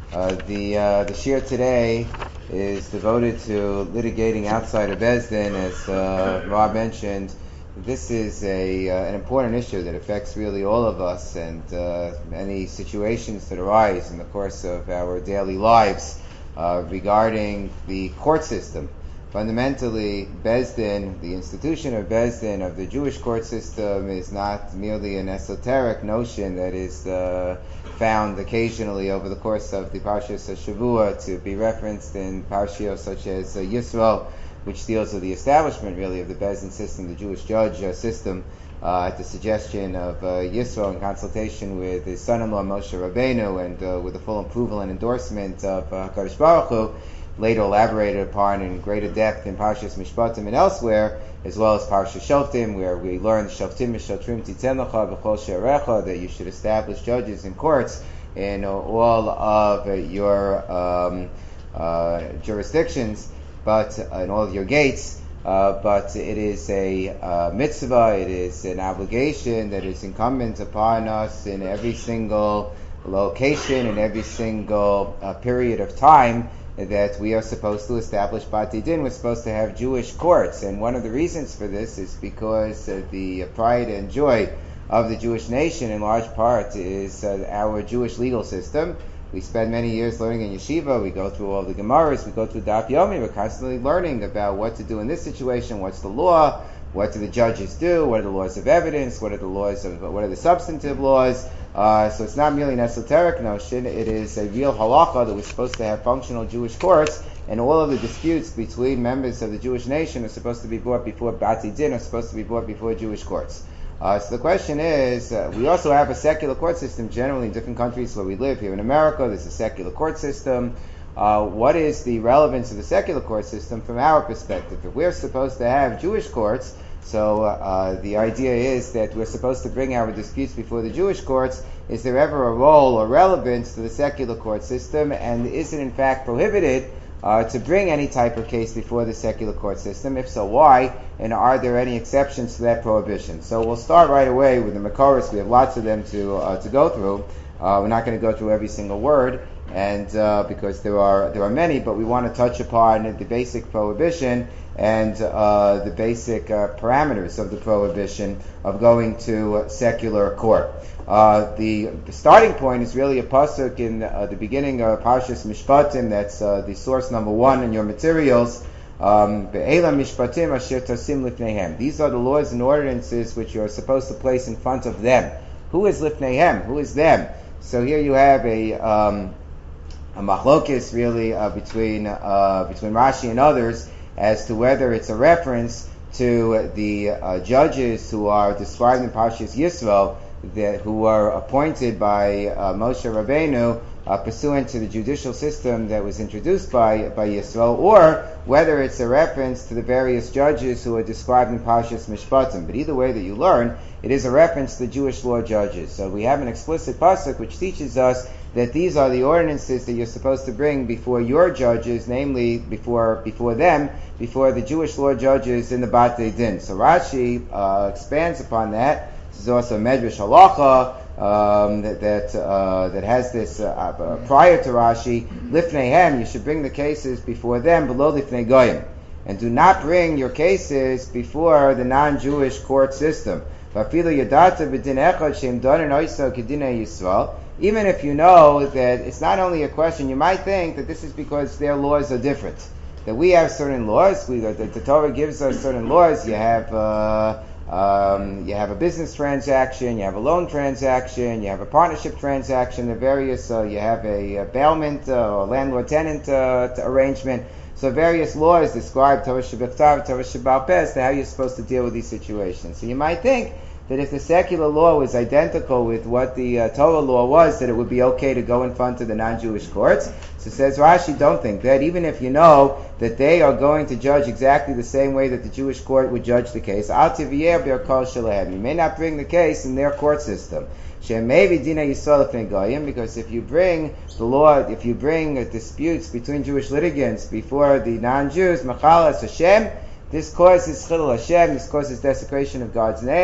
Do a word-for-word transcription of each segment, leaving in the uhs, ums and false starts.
Uh, the uh, the shir today is devoted to litigating outside of Beis Din. As uh, Rob mentioned, this is a uh, an important issue that affects really all of us, and uh, many situations that arise in the course of our daily lives uh, regarding the court system. Fundamentally, Beis Din, the institution of Beis Din, of the Jewish court system, is not merely an esoteric notion that is uh, found occasionally over the course of the Parshas Shavua to be referenced in Parshios such as uh, Yisro, which deals with the establishment really of the Beis Din system, the Jewish judge uh, system, uh, at the suggestion of uh, Yisro in consultation with his son-in-law Moshe Rabbeinu, and uh, with the full approval and endorsement of uh, HaKadosh Baruch Hu, later elaborated upon in greater depth in Parshas Mishpatim and elsewhere, as well as Parshas Shoftim, where we learn Shoftim Mishotrim Titen Lecha B'chol She'arecha, that you should establish judges in courts in all of your um, uh, jurisdictions, but uh, in all of your gates. Uh, but it is a uh, mitzvah, it is an obligation that is incumbent upon us in every single location, in every single uh, period of time, that we are supposed to establish Bati Din. We're supposed to have Jewish courts, and one of the reasons for this is because uh, the pride and joy of the Jewish nation in large part is uh, our Jewish legal system. We spend many years learning in yeshiva, we go through all the Gemaras, we go through Daf Yomi, we're constantly learning about what to do in this situation, what's the law, what do the judges do, what are the laws of evidence, what are the laws of, what are the substantive laws. Uh, so it's not merely an esoteric notion, it is a real halacha that we're supposed to have functional Jewish courts, and all of the disputes between members of the Jewish nation are supposed to be brought before Bati Din, are supposed to be brought before Jewish courts. Uh, so the question is, uh, we also have a secular court system generally in different countries where we live. Here in America, there's a secular court system. Uh, what is the relevance of the secular court system from our perspective? If we're supposed to have Jewish courts, so uh, the idea is that we're supposed to bring our disputes before the Jewish courts, is there ever a role or relevance to the secular court system, and is it in fact prohibited uh, to bring any type of case before the secular court system? If so, why? And are there any exceptions to that prohibition? So we'll start right away with the Makoros. We have lots of them to uh, to go through. Uh, we're not going to go through every single word, and uh, because there are there are many, but we want to touch upon the basic prohibition and uh, the basic uh, parameters of the prohibition of going to secular court. Uh, the, the starting point is really a pasuk in uh, the beginning of Parshas Mishpatim. That's uh, the source number one in your materials. Um, Mishpatim asher tasim lifneihem. These are the laws and ordinances which you are supposed to place in front of them. Who is lifneihem? Who is them? So here you have a um, a machlokis really uh, between uh, between Rashi and others as to whether it's a reference to the uh, judges who are described in Parshas Yisro, that who are appointed by uh, Moshe Rabbeinu uh, pursuant to the judicial system that was introduced by by Yisro, or whether it's a reference to the various judges who are described in Parshas Mishpatim. But either way that you learn, it is a reference to the Jewish law judges. So we have an explicit pasuk which teaches us that these are the ordinances that you're supposed to bring before your judges, namely before before them, before the Jewish law judges in the Batei Din. So Rashi uh, expands upon that. This is also Medrash Halacha um, that that, uh, that has this uh, uh, prior to Rashi. Lifneihem, you should bring the cases before them, below Lifnei Goyim, and do not bring your cases before the non-Jewish court system. Even if you know that it's not only a question, you might think that this is because their laws are different. That we have certain laws, we, the, the Torah gives us certain laws. You have uh, um, you have a business transaction, you have a loan transaction, you have a partnership transaction, the various, uh, you have a, a bailment uh, or landlord-tenant uh, arrangement. So various laws describe Torah Shebichtav, Torah Shebal Peh, as to how you're supposed to deal with these situations. So you might think that if the secular law was identical with what the uh, Torah law was, that it would be okay to go in front of the non-Jewish courts. So says Rashi, don't think that. Even if you know that they are going to judge exactly the same way that the Jewish court would judge the case, Al Tiviyer B'Yarkol Shalehem. You may not bring the case in their court system. Maybe Dina Yisrael Lefnei Goyim, because if you bring the law, if you bring uh, disputes between Jewish litigants before the non-Jews, Machalas Hashem, this causes Chilul Hashem, this causes desecration of God's name.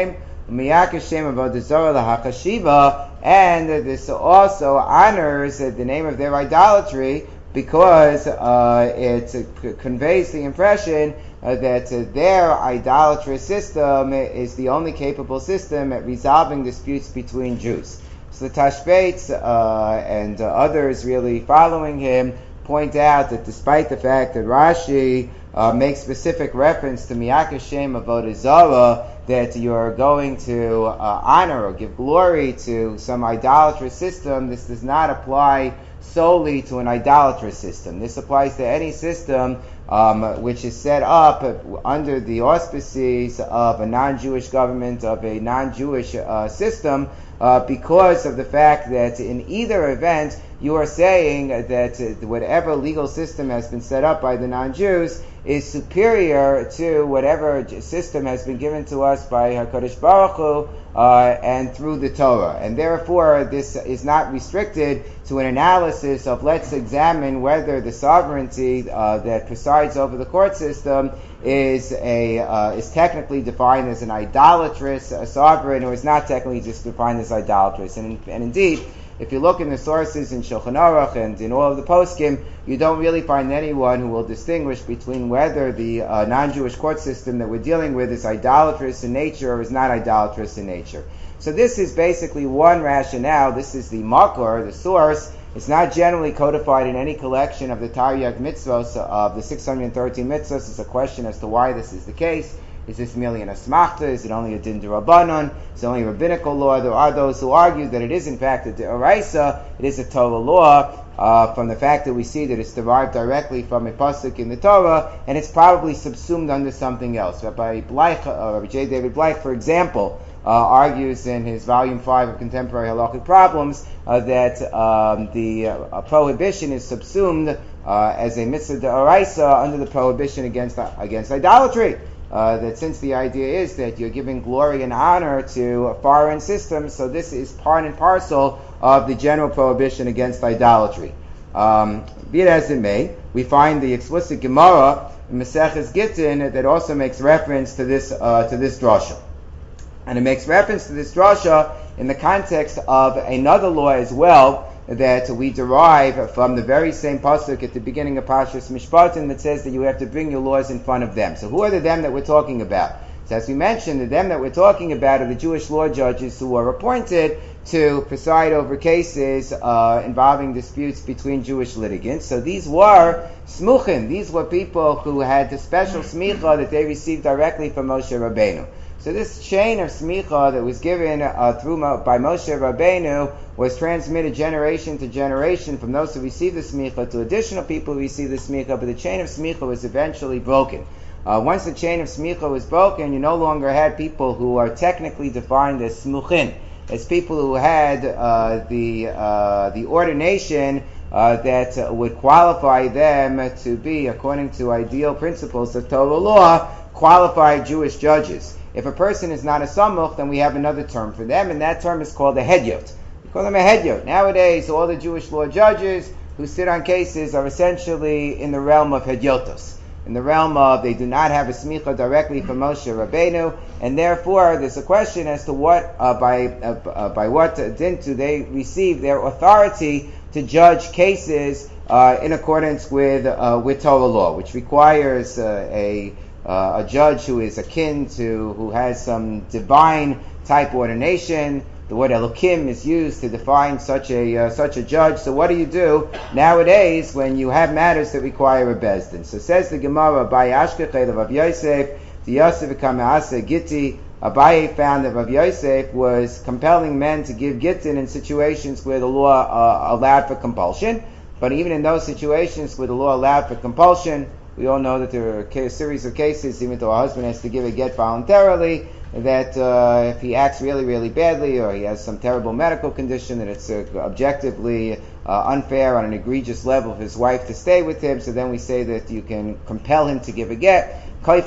and this also honors the name of their idolatry because uh, it uh, conveys the impression uh, that uh, their idolatrous system is the only capable system at resolving disputes between Jews. So the Tashbetz uh, and uh, others really following him point out that despite the fact that Rashi uh, makes specific reference to Miyak Hashem Avodah Zarah, that you're going to uh, honor or give glory to some idolatrous system, this does not apply solely to an idolatrous system. This applies to any system um, which is set up under the auspices of a non-Jewish government, of a non-Jewish uh, system, uh, because of the fact that in either event, you are saying that whatever legal system has been set up by the non-Jews is superior to whatever system has been given to us by HaKadosh Baruch Hu uh, and through the Torah. And therefore, this is not restricted to an analysis of let's examine whether the sovereignty uh, that presides over the court system is a uh, is technically defined as an idolatrous uh, sovereign, or is not technically just defined as idolatrous. And, and indeed, if you look in the sources in Shulchan Aruch and in all of the poskim, you don't really find anyone who will distinguish between whether the uh, non-Jewish court system that we're dealing with is idolatrous in nature or is not idolatrous in nature. So this is basically one rationale. This is the makor, the source. It's not generally codified in any collection of the Taryag mitzvos, of the six hundred thirteen mitzvos. It's a question as to why this is the case. Is this merely an asmachta? Is it only a din d'Rabbanan? Is it only a rabbinical law? There are those who argue that it is in fact a d'oraisa. It is a Torah law uh, from the fact that we see that it's derived directly from a pasuk in the Torah, and it's probably subsumed under something else. Rabbi Bleich, uh, Rabbi J. David Bleich, for example, uh, argues in his volume five of Contemporary Halakhic Problems uh, that um, the uh, prohibition is subsumed uh, as a mitzvah d'oraisa under the prohibition against uh, against idolatry. Uh, that since the idea is that you're giving glory and honor to a foreign system, so this is part and parcel of the general prohibition against idolatry. Um, be it as it may, we find the explicit Gemara in Maseches Gittin that also makes reference to this uh, to this drasha, and it makes reference to this drasha in the context of another law as well that we derive from the very same pasuk at the beginning of Parshas Mishpatim that says that you have to bring your laws in front of them. So who are the them that we're talking about? So as we mentioned, the them that we're talking about are the Jewish law judges who are appointed to preside over cases uh, involving disputes between Jewish litigants. So these were smuchim. These were people who had the special smicha that they received directly from Moshe Rabbeinu. So this chain of smicha that was given uh, through by Moshe Rabbeinu was transmitted generation to generation from those who received the smicha to additional people who received the smicha, but the chain of smicha was eventually broken. Uh, once the chain of smicha was broken, you no longer had people who are technically defined as smuchin, as people who had uh, the uh, the ordination uh, that uh, would qualify them to be, according to ideal principles of Torah law, qualified Jewish judges. If a person is not a samuch, then we have another term for them, and that term is called a hedyot. We call them a hedyot. Nowadays, all the Jewish law judges who sit on cases are essentially in the realm of hedyotos, in the realm of they do not have a smicha directly from Moshe Rabbeinu, and therefore there's a question as to what uh, by uh, uh, by what din do they receive their authority to judge cases uh, in accordance with uh, with Torah law, which requires uh, a Uh, a judge who is akin to, who has some divine type ordination. The word Elokim is used to define such a uh, such a judge. So what do you do nowadays when you have matters that require a bezdin? So says the Gemara, Abaye Ashkechel of Rav Yosef, the Yosef Kamaasa Gitti. Abaye found that Rav Yosef was compelling men to give gittin in situations where the law uh, allowed for compulsion. But even in those situations where the law allowed for compulsion, we all know that there are a series of cases, even though a husband has to give a get voluntarily, that uh, if he acts really, really badly, or he has some terrible medical condition, that it's uh, objectively uh, unfair on an egregious level for his wife to stay with him, so then we say that you can compel him to give a get.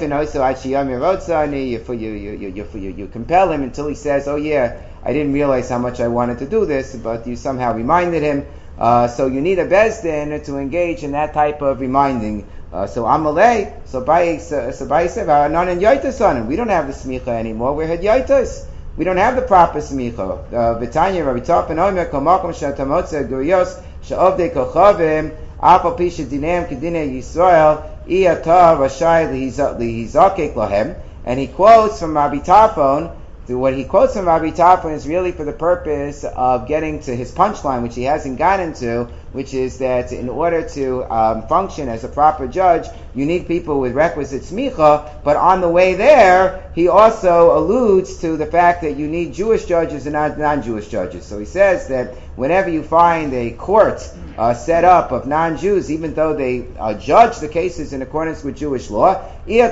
You, you, you, you, you compel him until he says, oh yeah, I didn't realize how much I wanted to do this, but you somehow reminded him. Uh, so you need a bezdin to engage in that type of reminding. Uh, so Amalei, so by so by said, non and yoitas on him. We don't have the smicha anymore. We're had yoitas. we don't have the proper smicha. V'tanya Rabbi Tarfon Omer kol makom she'atamotza guriyos she'ovdei kochavim afal pi shedinam kedinei Yisrael iyata rashai lihizakek lahem. And he quotes from Rabbi Tarfon. What he quotes from Rabbi Tarfon is really for the purpose of getting to his punchline, which he hasn't gotten to, which is that in order to um, function as a proper judge, you need people with requisite smicha. But on the way there, he also alludes to the fact that you need Jewish judges and not non-Jewish judges. So he says that whenever you find a court uh, set up of non-Jews, even though they uh, judge the cases in accordance with Jewish law, you're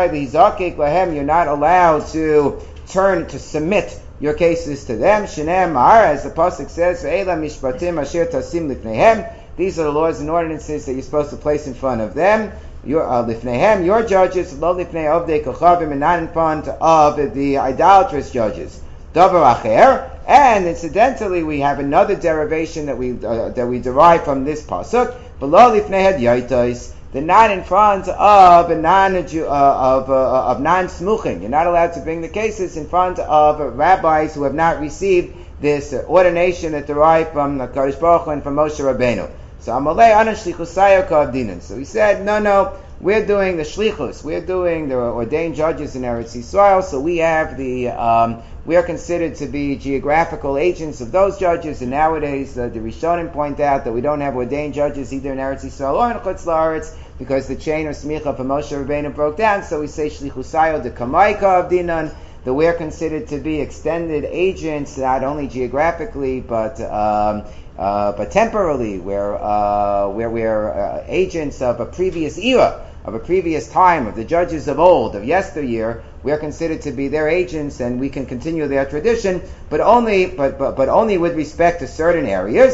not allowed to turn to submit your cases to them. Shneim Mar, as the pasuk says, "Ve'ela mishpatim asher tasim lifneihem." These are the laws and ordinances that you're supposed to place in front of them. Your uh, lifneihem, your judges, lo lifnei ovdei kochavim, and not in front of the idolatrous judges. Davar acher, and incidentally, we have another derivation that we uh, that we derive from this pasuk. Below lifnei hadyatos. They're not in front of a non uh, of uh, of non-smuchim. You're not allowed to bring the cases in front of rabbis who have not received this uh, ordination that derived from the Kadosh Baruch Hu and from Moshe Rabbeinu. So Amalei Ana Shlichusayo Kavdinan. So he said, no, no, we're doing the shlichus. We're doing the ordained judges in Eretz Yisrael. So we have the um, we are considered to be geographical agents of those judges. And nowadays, uh, the Rishonim point out that we don't have ordained judges either in Eretz Yisrael or in Chutz La'aretz because the chain of smicha from Moshe Rabbeinu broke down. So we say shlichusayo de kamaika of dinan, that we're considered to be extended agents, not only geographically but um, uh, but temporally. We're uh, where we're uh, agents of a previous era, of a previous time, of the judges of old, of yesteryear. We are considered to be their agents, and we can continue their tradition, but only, but but, but only with respect to certain areas.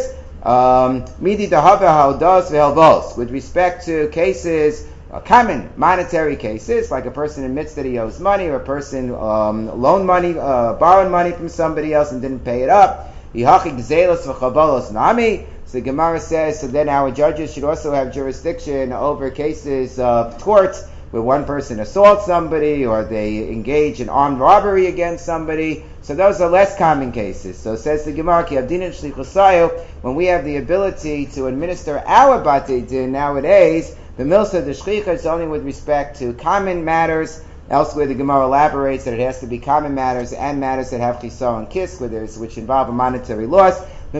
Midi dahava haldos ve'helvos, with respect to cases, uh, common monetary cases, like a person admits that he owes money, or a person um, loaned money, uh, borrowed money from somebody else and didn't pay it up. Yihachi gzelos v'chabalos nami. So the Gemara says, so then our judges should also have jurisdiction over cases of torts, where one person assaults somebody or they engage in armed robbery against somebody. So those are less common cases. So says the Gemara, Ki Avdinin Shlichusayo, when we have the ability to administer our Batei Din nowadays, the Milsa, the Shlicha, is only with respect to common matters. Elsewhere the Gemara elaborates that it has to be common matters and matters that have Chisar and Kis, which involve a monetary loss. If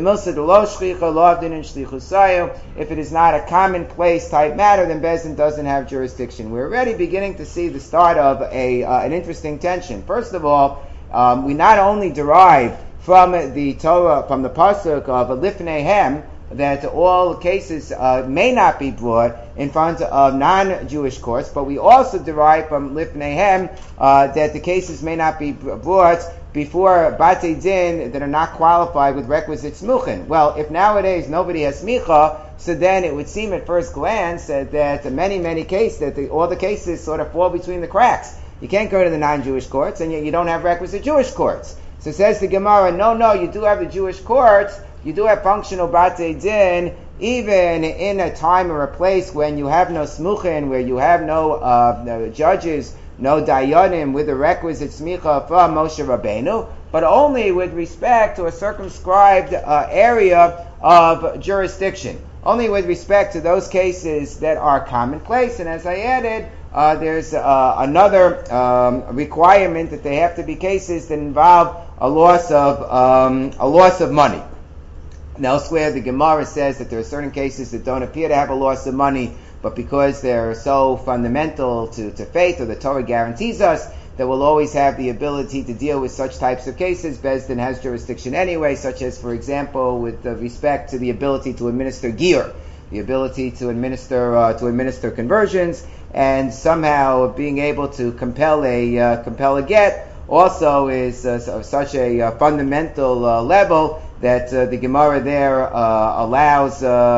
it is not a commonplace type matter, then Bezdin doesn't have jurisdiction. We're already beginning to see the start of a uh, an interesting tension. First of all, um, we not only derive from the Torah, from the pasuk of Lifneihem, that all cases uh, may not be brought in front of non-Jewish courts, but we also derive from Lifneihem uh, that the cases may not be brought before Batei Din that are not qualified with requisite smuchin. Well, if nowadays nobody has smicha, so then it would seem at first glance that, that many, many cases, that the, all the cases sort of fall between the cracks. You can't go to the non-Jewish courts, and yet you don't have requisite Jewish courts. So says the Gemara, no, no, you do have the Jewish courts, you do have functional Batei Din, even in a time or a place when you have no smuchin, where you have no, uh, no judges, no dayanim with the requisite smicha from Moshe Rabbeinu, but only with respect to a circumscribed uh, area of jurisdiction. Only with respect to those cases that are commonplace. And as I added, uh, there's uh, another um, requirement that they have to be cases that involve a loss of um, a loss of money. And elsewhere, the Gemara says that there are certain cases that don't appear to have a loss of money, but because they're so fundamental to, to faith, or the Torah guarantees us that we'll always have the ability to deal with such types of cases, Bezdin has jurisdiction anyway, such as, for example, with uh, respect to the ability to administer gear, the ability to administer uh, to administer conversions, and somehow being able to compel a uh, compel a get also is uh, of such a uh, fundamental uh, level that uh, the Gemara there uh, allows. Uh,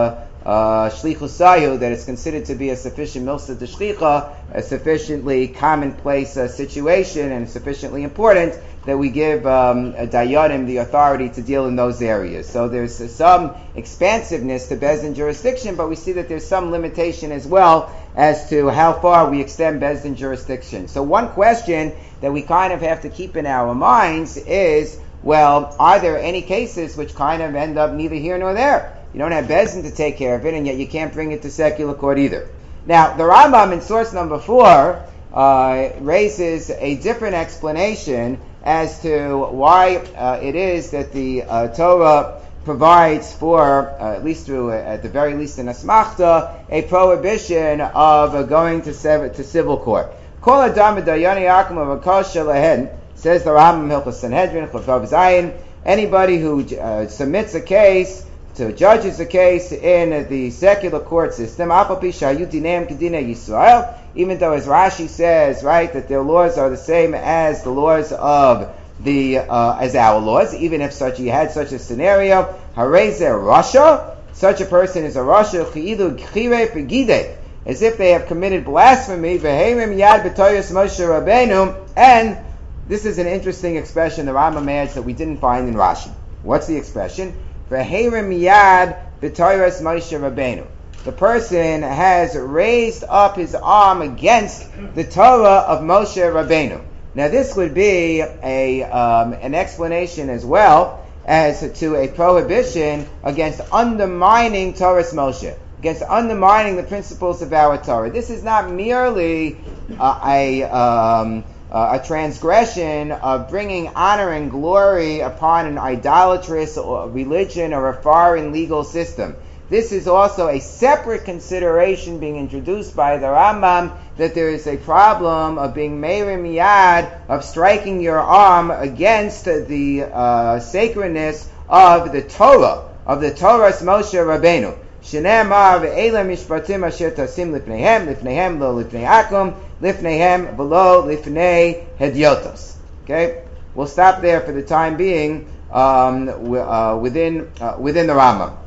uh, shlichusayu, that it's considered to be a sufficient milsa d'shlicha, a sufficiently commonplace uh, situation and sufficiently important that we give um, a dayanim the authority to deal in those areas. So there's uh, some expansiveness to Beis Din jurisdiction, but we see that there's some limitation as well as to how far we extend Beis Din jurisdiction. So one question that we kind of have to keep in our minds is, well, are there any cases which kind of end up neither here nor there? You don't have Beis Din to take care of it, and yet you can't bring it to secular court either. Now, the Rambam in source number four uh, raises a different explanation as to why uh, it is that the uh, Torah provides for, uh, at least through, uh, at the very least in Asmachta, a prohibition of uh, going to, sev- to civil court. Kol adam dayani akum of shelahen, says the Rambam Hilchos Sanhedrin Chavav Zayin. Anybody who uh, submits a case to judges a case in the secular court system, even though as Rashi says, right, that their laws are the same as the laws of the uh, as our laws, even if such he had such a scenario, Rasha, such a person is a Rasha, as if they have committed blasphemy, and this is an interesting expression the Rambam adds that we didn't find in Rashi. What's the expression? Yad b'Torahs Moshe Rabbeinu. The person has raised up his arm against the Torah of Moshe Rabbeinu. Now this would be a um, an explanation as well as to a prohibition against undermining Torahs Moshe, against undermining the principles of our Torah. This is not merely uh, a um, Uh, a transgression of bringing honor and glory upon an idolatrous religion or a foreign legal system. This is also a separate consideration being introduced by the Rambam, that there is a problem of being meir miyad, of striking your arm against the uh, sacredness of the Torah, of the Torah's Moshe Rabbeinu. Shneimar ve'ela mishpatim asher tasim lifneihem, lifneihem lo lifnei akum, lifneihem v'lo lifnei hedyotos. Okay, we'll stop there for the time being um, w- uh, within uh, within the Rambam.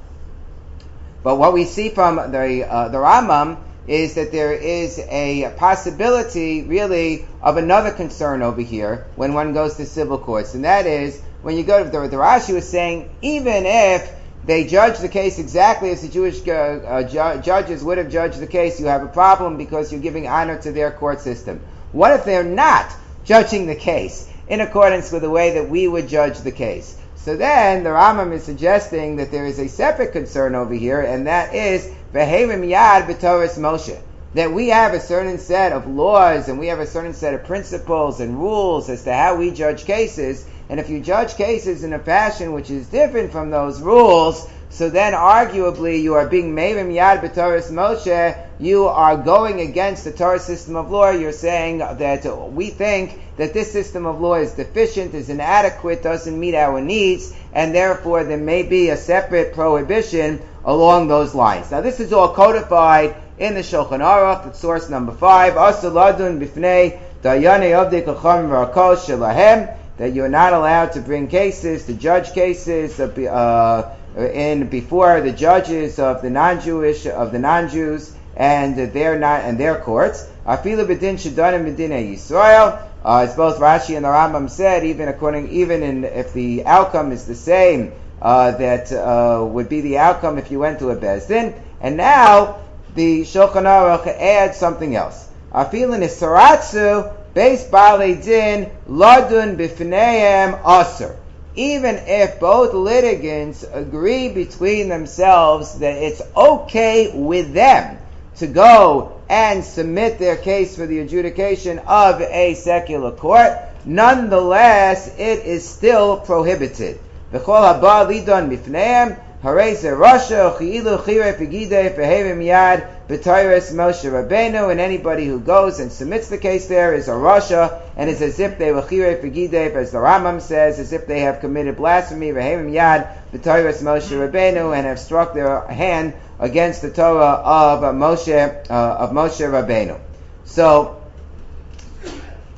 But what we see from the uh, the Rambam is that there is a possibility, really, of another concern over here when one goes to civil courts, and that is when you go to the, the Rashi was saying, even if they judge the case exactly as the Jewish uh, uh, ju- judges would have judged the case, you have a problem because you're giving honor to their court system. What if they're not judging the case in accordance with the way that we would judge the case? So then the Rambam is suggesting that there is a separate concern over here, and that is v'herim yad b'Torahs Moshe, that we have a certain set of laws and we have a certain set of principles and rules as to how we judge cases. And if you judge cases in a fashion which is different from those rules, so then arguably you are being meirim yad b'Torahs Moshe, you are going against the Torah system of law. You're saying that we think that this system of law is deficient, is inadequate, doesn't meet our needs, and therefore there may be a separate prohibition along those lines. Now this is all codified in the Shulchan Aruch, it's source number five, Asur ladun b'fnei dayanei avdei kacham v'rakol shelahem, that you're not allowed to bring cases, to judge cases uh, in before the judges of the non-Jewish, of the non-Jews, and their not and their courts. Afilu b'din shedanim b'dinei Yisrael, as both Rashi and the Rambam said, even according, even in if the outcome is the same, uh, that uh, would be the outcome if you went to a Beis Din. And now the Shulchan Aruch adds something else. Afilu nisaratzu Beis Balei Din ladun b'fneihem asur. Even if both litigants agree between themselves that it's okay with them to go and submit their case for the adjudication of a secular court, nonetheless it is still prohibited. V'chol haba lidon b'fneihem harei ze rasha chi'ilu chirei pegidei v'herim yad b'Torahs Moshe Rabbeinu, and anybody who goes and submits the case there is a rasha, and it's as if they were chirei pegidei, as the Rambam says, as if they have committed blasphemy, v'herim yad b'Torahs Moshe Rabbeinu, and have struck their hand against the Torah of Moshe uh, of Moshe Rabbeinu. So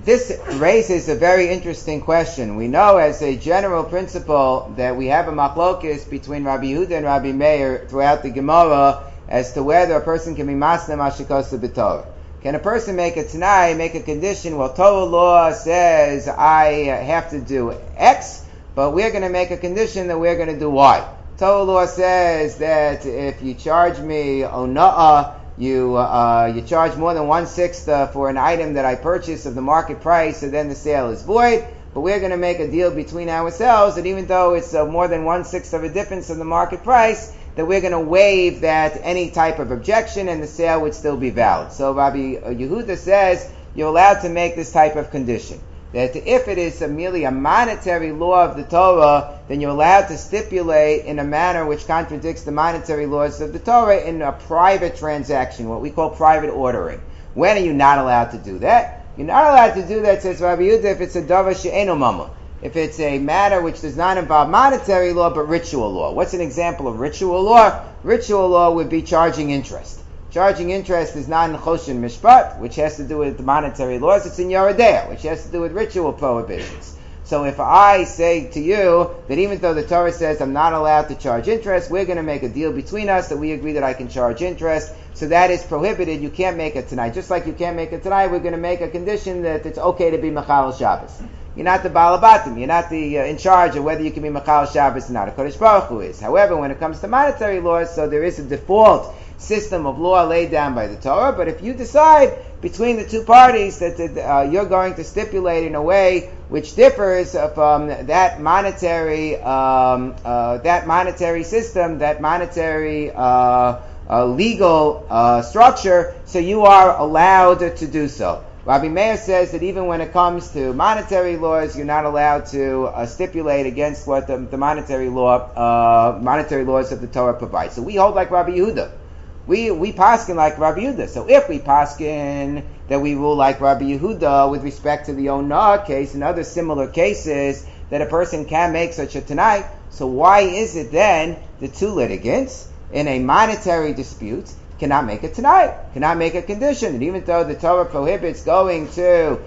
this raises a very interesting question. We know as a general principle that we have a machlokes between Rabbi Yehuda and Rabbi Meir throughout the Gemara as to whether a person can be masna mashikosa b'torah. Can a person make a tanai, make a condition? Well, Torah law says I have to do X, but we're going to make a condition that we're going to do Y. Torah law says that if you charge me ona'ah, you uh, you charge more than one-sixth uh, for an item that I purchased of the market price, and then the sale is void. But we're going to make a deal between ourselves that even though it's uh, more than one-sixth of a difference in the market price, that we're going to waive that any type of objection and the sale would still be valid. So Rabbi Yehuda says you're allowed to make this type of condition. That if it is a merely a monetary law of the Torah, then you're allowed to stipulate in a manner which contradicts the monetary laws of the Torah in a private transaction, what we call private ordering. When are you not allowed to do that? You're not allowed to do that, says Rabbi Yehuda, if it's a davar she'eino mama. If it's a matter which does not involve monetary law but ritual law. What's an example of ritual law? Ritual law would be charging interest. Charging interest is not in Choshen Mishpat, which has to do with monetary laws. It's in Yoredea, which has to do with ritual prohibitions. So if I say to you that even though the Torah says I'm not allowed to charge interest, we're going to make a deal between us that we agree that I can charge interest. So that is prohibited. You can't make it tonight. Just like you can't make it tonight, we're going to make a condition that it's okay to be Machal Shabbos. You're not the Baal Batim. You're not the uh, in charge of whether you can be Machal Shabbos or not. A Kodesh Baruch Hu is. However, when it comes to monetary laws, so there is a default system of law laid down by the Torah. But if you decide between the two parties that uh, you're going to stipulate in a way which differs from that monetary um, uh, that monetary system, that monetary uh, uh, legal uh, structure, so you are allowed to do so. Rabbi Meir says that even when it comes to monetary laws, you're not allowed to uh, stipulate against what the, the monetary law, uh, monetary laws of the Torah provide. So we hold like Rabbi Yehuda. We we paskin like Rabbi Yehuda. So if we paskin that we rule like Rabbi Yehuda with respect to the onah case and other similar cases that a person can make such a tanai, so why is it then the two litigants in a monetary dispute cannot make a tanai, cannot make a condition, and even though the Torah prohibits going to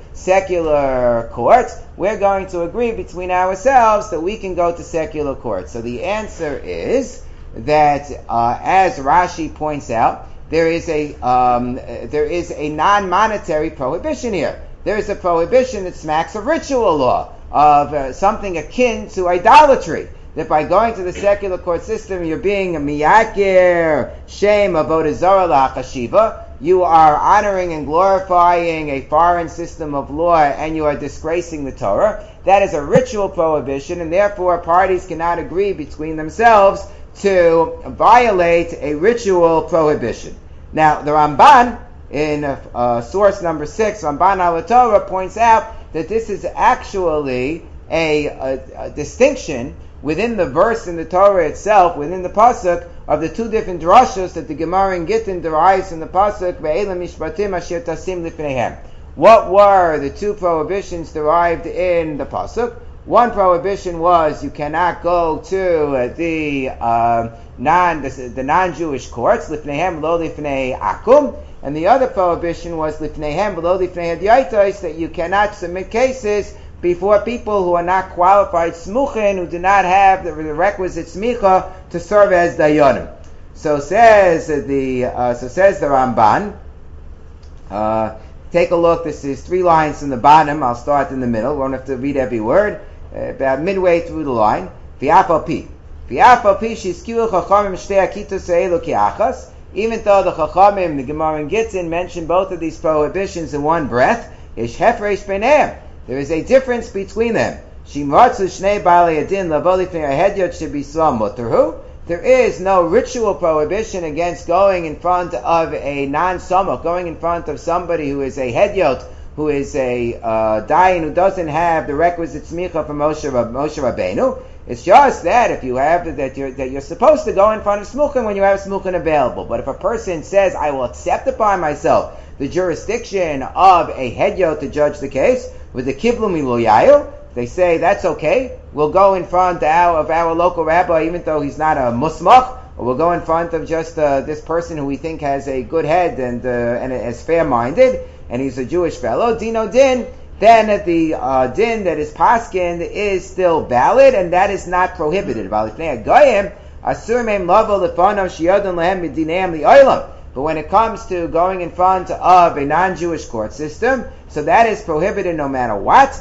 secular courts, we're going to agree between ourselves that we can go to secular courts. So the answer is that, uh, as Rashi points out, there is a um, there is a non-monetary prohibition here. There is a prohibition that smacks of ritual law, of uh, something akin to idolatry. That by going to the secular court system, you're being a miyakir, shem, avodah zarah la'achashiva. You are honoring and glorifying a foreign system of law, and you are disgracing the Torah. That is a ritual prohibition, and therefore parties cannot agree between themselves to violate a ritual prohibition. Now, the Ramban, in uh, uh, source number six, Ramban al Torah, points out that this is actually a, a, a distinction within the verse in the Torah itself, within the pasuk, of the two different drashos that the Gemara in Gittin derives from the pasuk, Ve'ela mishpatim asher tasim lifneihem. What were the two prohibitions derived in the pasuk? One prohibition was you cannot go to uh, the uh, non the, the non-Jewish courts, lifneihem lo lifnei akum, and the other prohibition was lifneihem lo lifnei hadiyaitos, that you cannot submit cases before people who are not qualified smuchin, who do not have the requisite smicha to serve as dayanim. So says the uh, so says the Ramban. Uh, take a look. This is three lines from the bottom. I'll start in the middle. We won't have to read every word. Uh, about midway through the line. V'afal pi, v'afal pi shiskiu chachamim shtei akitos ha'elu ki'achas. Even though the chachamim, the Gemara in Gittin, mention both of these prohibitions in one breath, ish hefresh beineim. There is a difference between them. Shimratzu shnei baalei adin lavo lifnei hahedyot shebislam muterhu. There is no ritual prohibition against going in front of a non-samach, going in front of somebody who is a hedyot, who is a uh, dayan who doesn't have the requisite smicha from Moshe, Moshe Rabbeinu. It's just that if you have that you're that you're supposed to go in front of smuchin when you have smuchin available. But if a person says, I will accept upon myself the jurisdiction of a hedyot to judge the case with the kiblu miloyayu, they say that's okay. We'll go in front of our, of our local rabbi, even though he's not a musmach, or we'll go in front of just uh, this person who we think has a good head and uh, and is fair-minded, and he's a Jewish fellow. Dino din then the uh, din that is paskin is still valid, and that is not prohibited. But when it comes to going in front of a non-Jewish court system, so that is prohibited no matter what.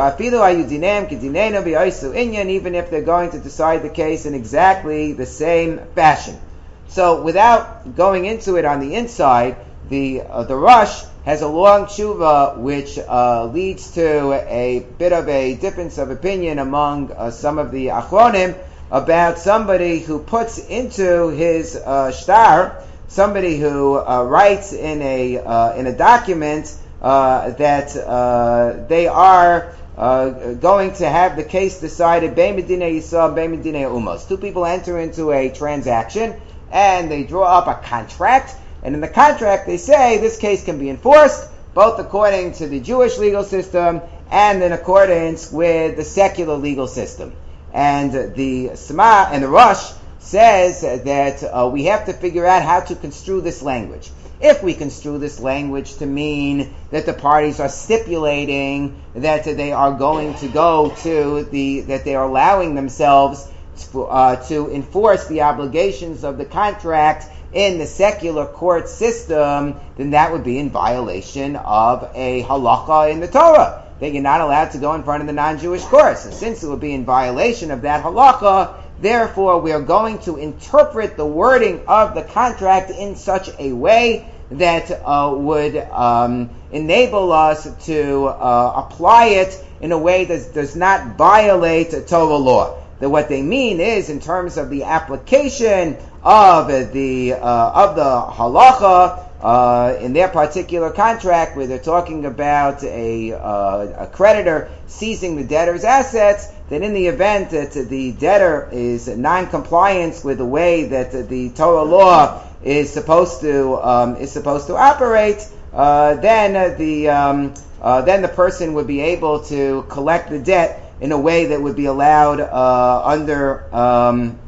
Even if they're going to decide the case in exactly the same fashion. So without going into it on the inside, the uh, the Rosh has a long tshuva which uh, leads to a bit of a difference of opinion among uh, some of the achronim about somebody who puts into his uh, shtar, somebody who uh, writes in a uh, in a document uh, that uh, they are uh, going to have the case decided Bein Medinei Yisrael, Bein Medinei Umos. Two people enter into a transaction and they draw up a contract, and in the contract they say this case can be enforced both according to the Jewish legal system and in accordance with the secular legal system. And the Sma and the Rosh says that uh, we have to figure out how to construe this language. If we construe this language to mean that the parties are stipulating that they are going to go to the, that they are allowing themselves to, uh, to enforce the obligations of the contract in the secular court system, then that would be in violation of a halacha in the Torah, that you're not allowed to go in front of the non-Jewish courts. And since it would be in violation of that halacha, therefore we are going to interpret the wording of the contract in such a way that uh, would um, enable us to uh, apply it in a way that does not violate Torah law. That what they mean is, in terms of the application of the uh, of the halacha uh, in their particular contract, where they're talking about a, uh, a creditor seizing the debtor's assets, that in the event that the debtor is non-compliance with the way that the Torah law is supposed to um, is supposed to operate, uh, then the um, uh, then the person would be able to collect the debt in a way that would be allowed uh, under um,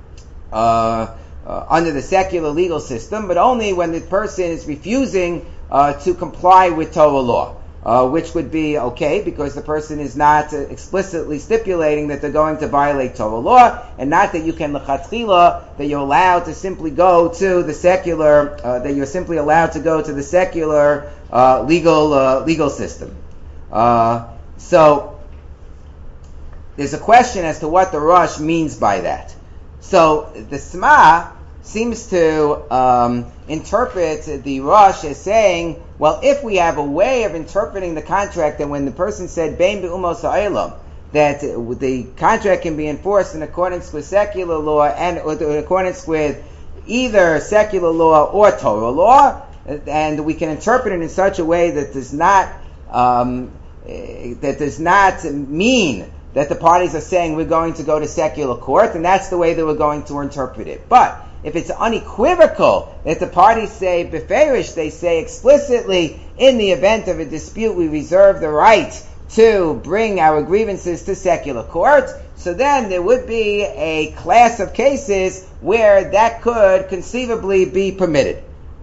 uh, uh, under the secular legal system, but only when the person is refusing uh, to comply with Torah law, uh, which would be okay because the person is not uh, explicitly stipulating that they're going to violate Torah law, and not that you can lechatchila, that you're allowed to simply go to the secular, uh, that you're simply allowed to go to the secular uh, legal uh, legal system. Uh, so. There's a question as to what the Rosh means by that. So the Sma seems to um, interpret the Rosh as saying, well, if we have a way of interpreting the contract, that when the person said Bein Be'umos ha'olam, that the contract can be enforced in accordance with secular law and in accordance with either secular law or Torah law, and we can interpret it in such a way that does not um, that does not mean that the parties are saying we're going to go to secular court, and that's the way that we're going to interpret it. But if it's unequivocal that the parties say beferish, they say explicitly, in the event of a dispute, we reserve the right to bring our grievances to secular court, so then there would be a class of cases where that could conceivably be permitted.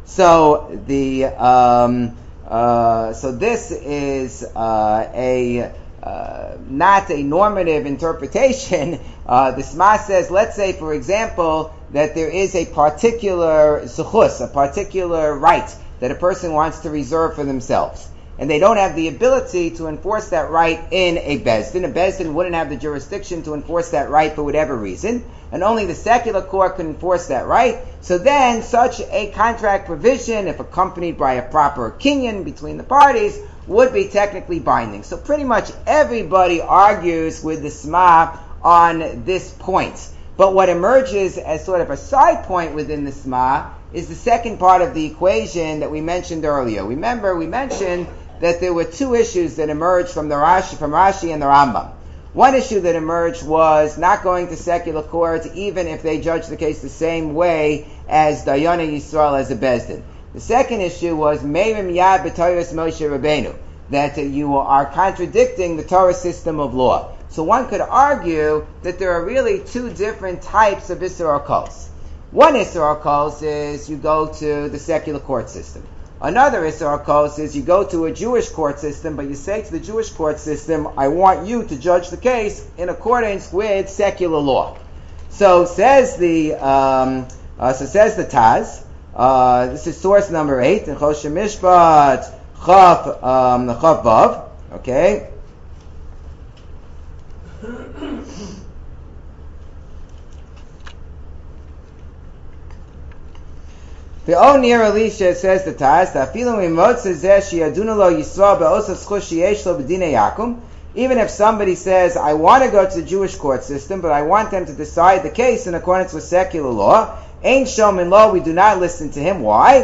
So the um, uh, so this is uh, a Uh, not a normative interpretation. Uh, the Sma says, let's say, for example, that there is a particular zuchus, a particular right that a person wants to reserve for themselves, and they don't have the ability to enforce that right in a bezdin. A bezdin wouldn't have the jurisdiction to enforce that right for whatever reason, and only the secular court can enforce that right. So then, such a contract provision, if accompanied by a proper kinyan between the parties, would be technically binding. So pretty much everybody argues with the Sma on this point. But what emerges as sort of a side point within the Sma is the second part of the equation that we mentioned earlier. Remember, we mentioned that there were two issues that emerged from the Rashi, from Rashi and the Rambam. One issue that emerged was not going to secular court even if they judge the case the same way as Dayana Yisrael as a Bezdin. The second issue was Meirim Yad B'Torahs Moshe Rabbeinu, that uh, you are contradicting the Torah system of law. So one could argue that there are really two different types of Isser Kos. One Isser Kos is you go to the secular court system. The other Isser Kos is you go to the Torah system. Another Isser HaKos is you go to a Jewish court system, but you say to the Jewish court system, I want you to judge the case in accordance with secular law. So says the um, uh, so says the Taz. Uh, this is source number eight in Choshen Mishpat Chaf um, the Chaf Vav. Okay. The Onir Elisha says the Taz, even if somebody says, I want to go to the Jewish court system, but I want them to decide the case in accordance with secular law, ain't shomin law, we do not listen to him. Why?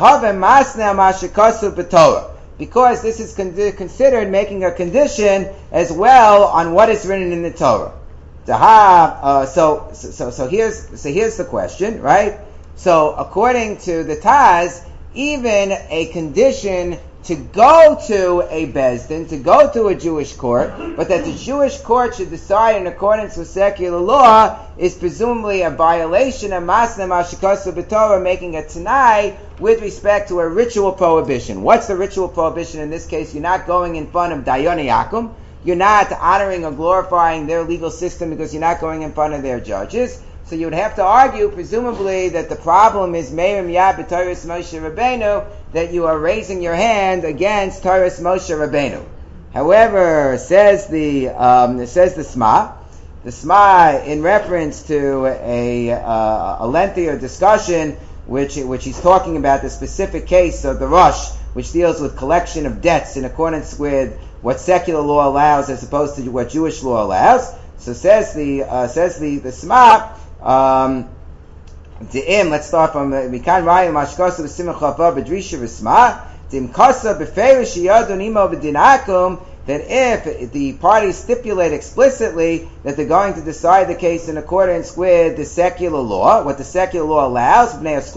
Because this is con- considered making a condition as well on what is written in the Torah. Uh, so, so, so here's, so here's the question, right? So, according to the Taz, even a condition to go to a Bezdin, to go to a Jewish court, but that the Jewish court should decide in accordance with secular law, is presumably a violation of Masna Mashikasu B'Torah, making a Tanai with respect to a ritual prohibition. What's the ritual prohibition in this case? You're not going in front of Dayan Yakum. You're not honoring or glorifying their legal system because you're not going in front of their judges. So you would have to argue, presumably, that the problem is Meir Miyad b'Torahs Moshe Rabbeinu, that you are raising your hand against Torahs Moshe Rabbeinu. However, says the um, says the Sma, the Sma in reference to a uh, a lengthier discussion, which which he's talking about the specific case of the Rosh, which deals with collection of debts in accordance with what secular law allows as opposed to what Jewish law allows. So says the uh, says the the Sma. Um, De'im, let's start from Mikan Raya Mashkasa B'Simach Chava B'Drisha V'Sma De'im Kasa B'Ferish Yadun Imo B'Dinakum, that if the parties stipulate explicitly that they're going to decide the case in accordance with the secular law, what the secular law allows,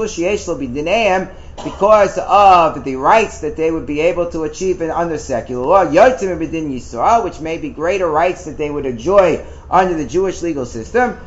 because of the rights that they would be able to achieve under secular law, which may be greater rights that they would enjoy under the Jewish legal system,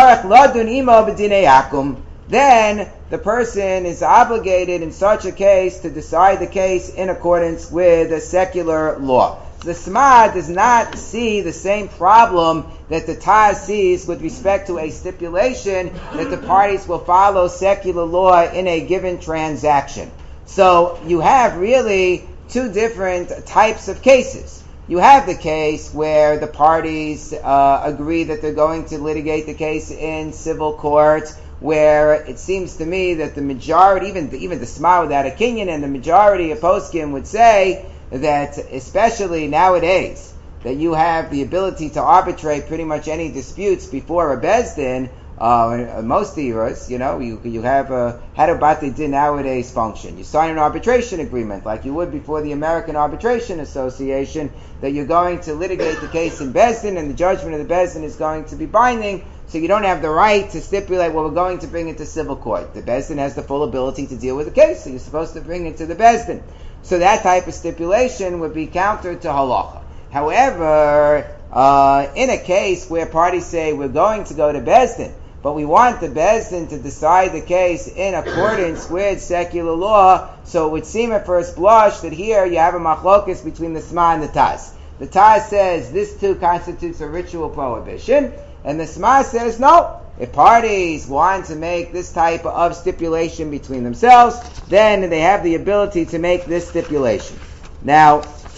then the person is obligated in such a case to decide the case in accordance with the secular law. The Sma does not see the same problem that the Taz sees with respect to a stipulation that the parties will follow secular law in a given transaction. So you have really two different types of cases. You have the case where the parties uh, agree that they're going to litigate the case in civil court, where it seems to me that the majority, even the, even the Sma without a kinyan, and the majority of poskim would say that, especially nowadays, that you have the ability to arbitrate pretty much any disputes before a Bezdin. Uh, most years, you know, you you have a how do Bati Din nowadays function? You sign an arbitration agreement like you would before the American Arbitration Association, that you're going to litigate the case in Bezdin, and the judgment of the Bezdin is going to be binding. So you don't have the right to stipulate, well, we're going to bring it to civil court. The Bezdin has the full ability to deal with the case, so you're supposed to bring it to the Bezdin. So that type of stipulation would be counter to halacha. However, uh, in a case where parties say we're going to go to Bezdin, but we want the Bezdin to decide the case in accordance with secular law, so it would seem at first blush that here you have a machlokus between the Sma and the Taz. The Taz says this too constitutes a ritual prohibition, and the Sma says no. If parties want to make this type of stipulation between themselves, then they have the ability to make this stipulation. Now,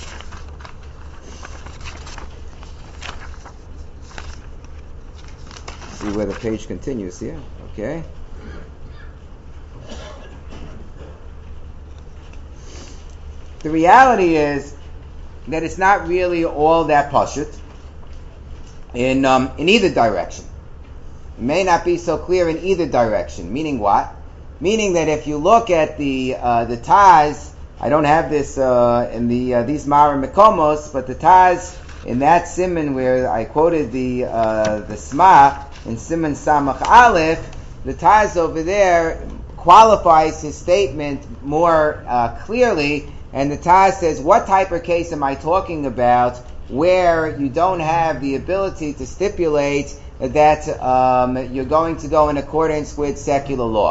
see where the page continues here. Okay. The reality is that it's not really all that pashut in um, in either direction. It may not be so clear in either direction. Meaning what? Meaning that if you look at the uh, the Taz, I don't have this uh, in the uh, these Mara Mekomos, but the Taz in that Siman where I quoted the uh, the Sma in Siman Samach Aleph, the Taz over there qualifies his statement more uh, clearly, and the Taz says, what type of case am I talking about where you don't have the ability to stipulate that um, you're going to go in accordance with secular law?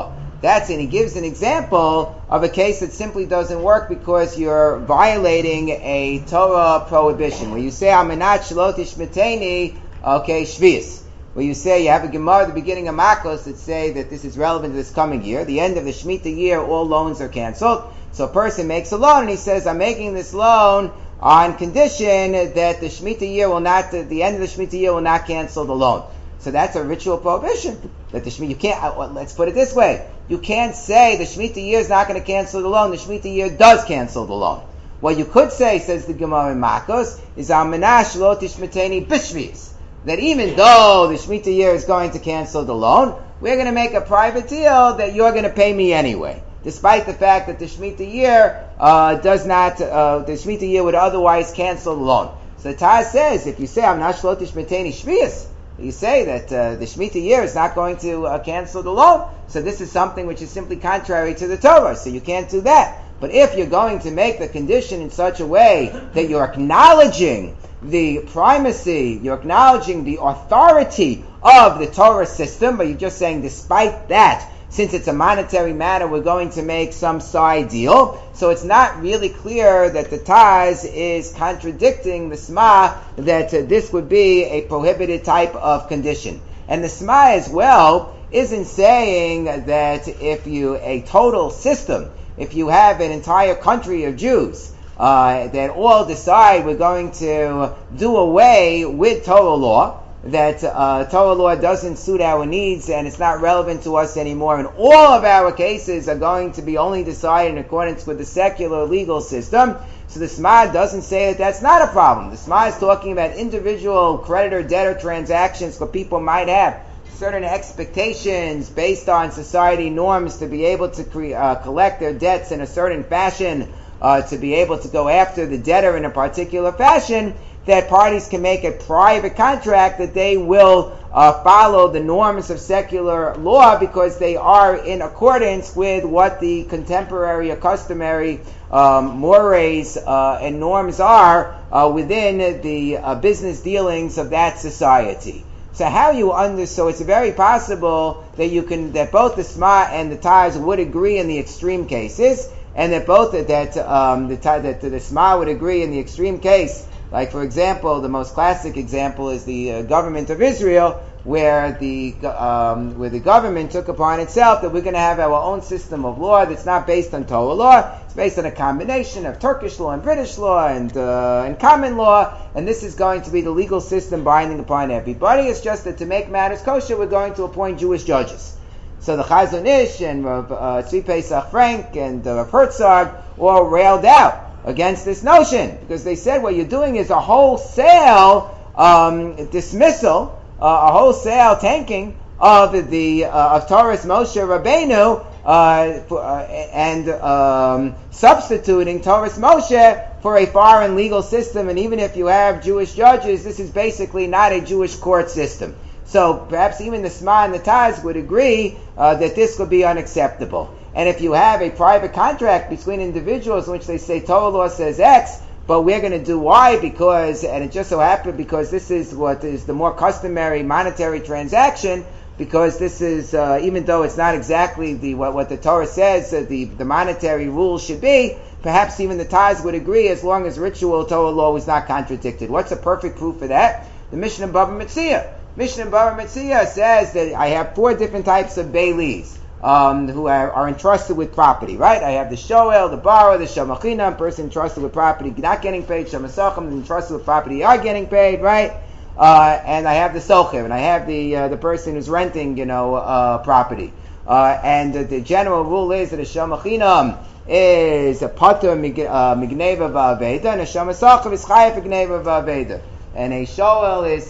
That's and he gives an example of a case that simply doesn't work because you're violating a Torah prohibition. Where you say, Aminat Shalot Ishmeteni, okay, Shvius. Where you say, you have a Gemara at the beginning of Makos that say that this is relevant to this coming year. The end of the Shemitah year, all loans are canceled. So a person makes a loan and he says, I'm making this loan on condition that the Shemitah year will not, the end of the Shemitah year will not cancel the loan. So that's a ritual prohibition. That the Shemitah, you can't, let's put it this way. You can't say the Shemitah year is not going to cancel the loan. The Shemitah year does cancel the loan. What you could say, says the Gemara in Makos, is Aminash lo tishmeteni b'shvius. That even though the Shemitah year is going to cancel the loan, we're going to make a private deal that you're going to pay me anyway. Despite the fact that the Shemitah year uh, does not, uh, the Shemitah year would otherwise cancel the loan. So the Taz says, if you say Aminash lo tishmeteni shvius, you say that uh, the Shemitah year is not going to uh, cancel the loan. So this is something which is simply contrary to the Torah. So you can't do that. But if you're going to make the condition in such a way that you're acknowledging the primacy, you're acknowledging the authority of the Torah system, but you're just saying despite that, since it's a monetary matter, we're going to make some side deal. So it's not really clear that the Taz is contradicting the Sma, that uh, this would be a prohibited type of condition. And the Sma as well isn't saying that if you, a total system, if you have an entire country of Jews, uh, that all decide we're going to do away with Torah law, that uh, Torah law doesn't suit our needs and it's not relevant to us anymore, and all of our cases are going to be only decided in accordance with the secular legal system. So the Sma doesn't say that that's not a problem. The Sma is talking about individual creditor-debtor transactions where people might have certain expectations based on society norms to be able to cre- uh, collect their debts in a certain fashion, uh, to be able to go after the debtor in a particular fashion, that parties can make a private contract that they will uh, follow the norms of secular law because they are in accordance with what the contemporary or customary um, mores uh, and norms are uh, within the uh, business dealings of that society. So how you under so it's very possible that you can that both the Sma and the Taz would agree in the extreme cases, and that both that um, the that the Sma would agree in the extreme case. Like, for example, the most classic example is the uh, government of Israel, where the um, where the government took upon itself that we're going to have our own system of law that's not based on Torah law. It's based on a combination of Turkish law and British law and uh, and common law, and this is going to be the legal system binding upon everybody. It's just that to make matters kosher, we're going to appoint Jewish judges. So the Chazon Ish and Rav uh, Tzvi Pesach Frank and uh, Rav Herzog all railed out against this notion, because they said what you're doing is a wholesale um, dismissal, uh, a wholesale tanking of the uh, of Torah's Moshe Rabbeinu uh, for, uh, and um, substituting Torah's Moshe for a foreign legal system. And even if you have Jewish judges, this is basically not a Jewish court system. So perhaps even the Sma and the Taz would agree uh, that this would be unacceptable. And if you have a private contract between individuals in which they say Torah law says X, but we're going to do Y because, and it just so happened because this is what is the more customary monetary transaction, because this is, uh, even though it's not exactly the what, what the Torah says uh, the, the monetary rule should be, perhaps even the Taz would agree as long as ritual Torah law was not contradicted. What's a perfect proof for that? The Mishnah Bava Metzia. Mishnah Bava Metzia says that I have four different types of bailees. Um, who are, are entrusted with property, right? I have the shoel, the borrower, the shamachinam, person entrusted with property not getting paid, shamasachim, entrusted with property are getting paid, right? Uh, and I have the socher, and I have the uh, the person who's renting, you know, uh, property. Uh, and the, the general rule is that a shamachinam is a pater migneva v'aveda, and a shamasachim is chayav migneva v'aveda, and a shoel is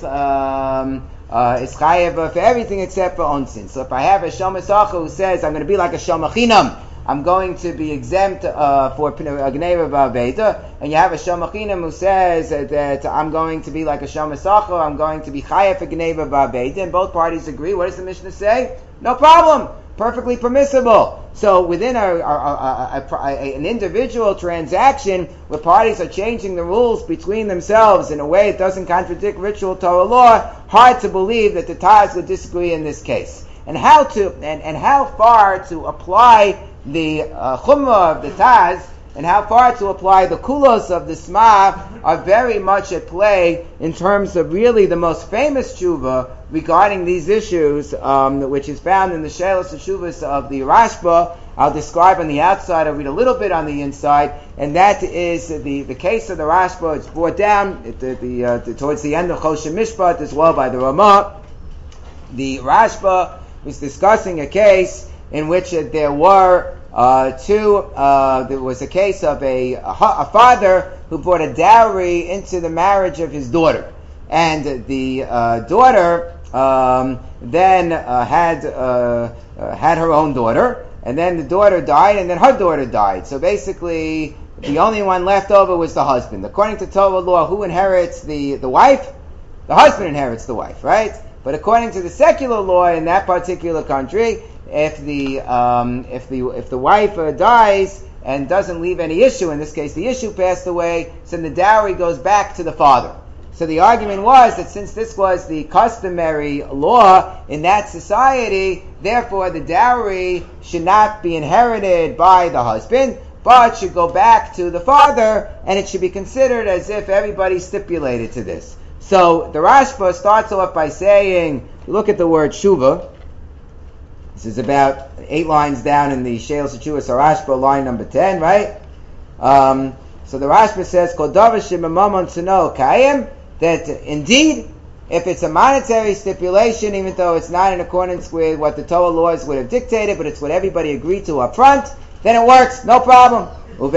um, Uh, is chayev for everything except for onsin. So if I have a shomasacha who says I'm going to be like a shomachinam, I'm going to be exempt uh, for gneva v'aveda, and you have a shomachinam who says uh, that I'm going to be like a shomasacha, I'm going to be chayev for gneva v'aveda, and both parties agree. What does the Mishnah say? No problem. Perfectly permissible. So within a, a, a, a, a, an individual transaction where parties are changing the rules between themselves in a way that doesn't contradict ritual Torah law, hard to believe that the Taz would disagree in this case. and how to and, and how far to apply the uh, chumrah of the Taz, and how far to apply the kulos of the Sma are very much at play in terms of really the most famous tshuva regarding these issues, um, which is found in the Shelos Teshuvos of the Rashba. I'll describe on the outside, I'll read a little bit on the inside, and that is the, the case of the Rashba. It's brought down at the, the, uh, the, towards the end of Choshen Mishpat as well by the Ramah. The Rashba was discussing a case in which uh, there were uh, two, uh, there was a case of a, a, a father who brought a dowry into the marriage of his daughter. And the uh, daughter um, then uh, had uh, uh, had her own daughter, and then the daughter died, and then her daughter died. So basically, the only one left over was the husband. According to Torah law, who inherits the, the wife? The husband inherits the wife, right? But according to the secular law in that particular country, if the um, if the if the wife uh, dies and doesn't leave any issue, in this case the issue passed away, so the dowry goes back to the father. So the argument was that since this was the customary law in that society, therefore the dowry should not be inherited by the husband, but should go back to the father, and it should be considered as if everybody stipulated to this. So the Rashba starts off by saying, look at the word shuva. This is about eight lines down in the Shelos Teshuvos Rashba, line number ten, right? Um, so the Rashba says, Kol davar sheb'mamon tzano kayim, that indeed, if it's a monetary stipulation, even though it's not in accordance with what the Torah laws would have dictated, but it's what everybody agreed to up front, then it works, no problem.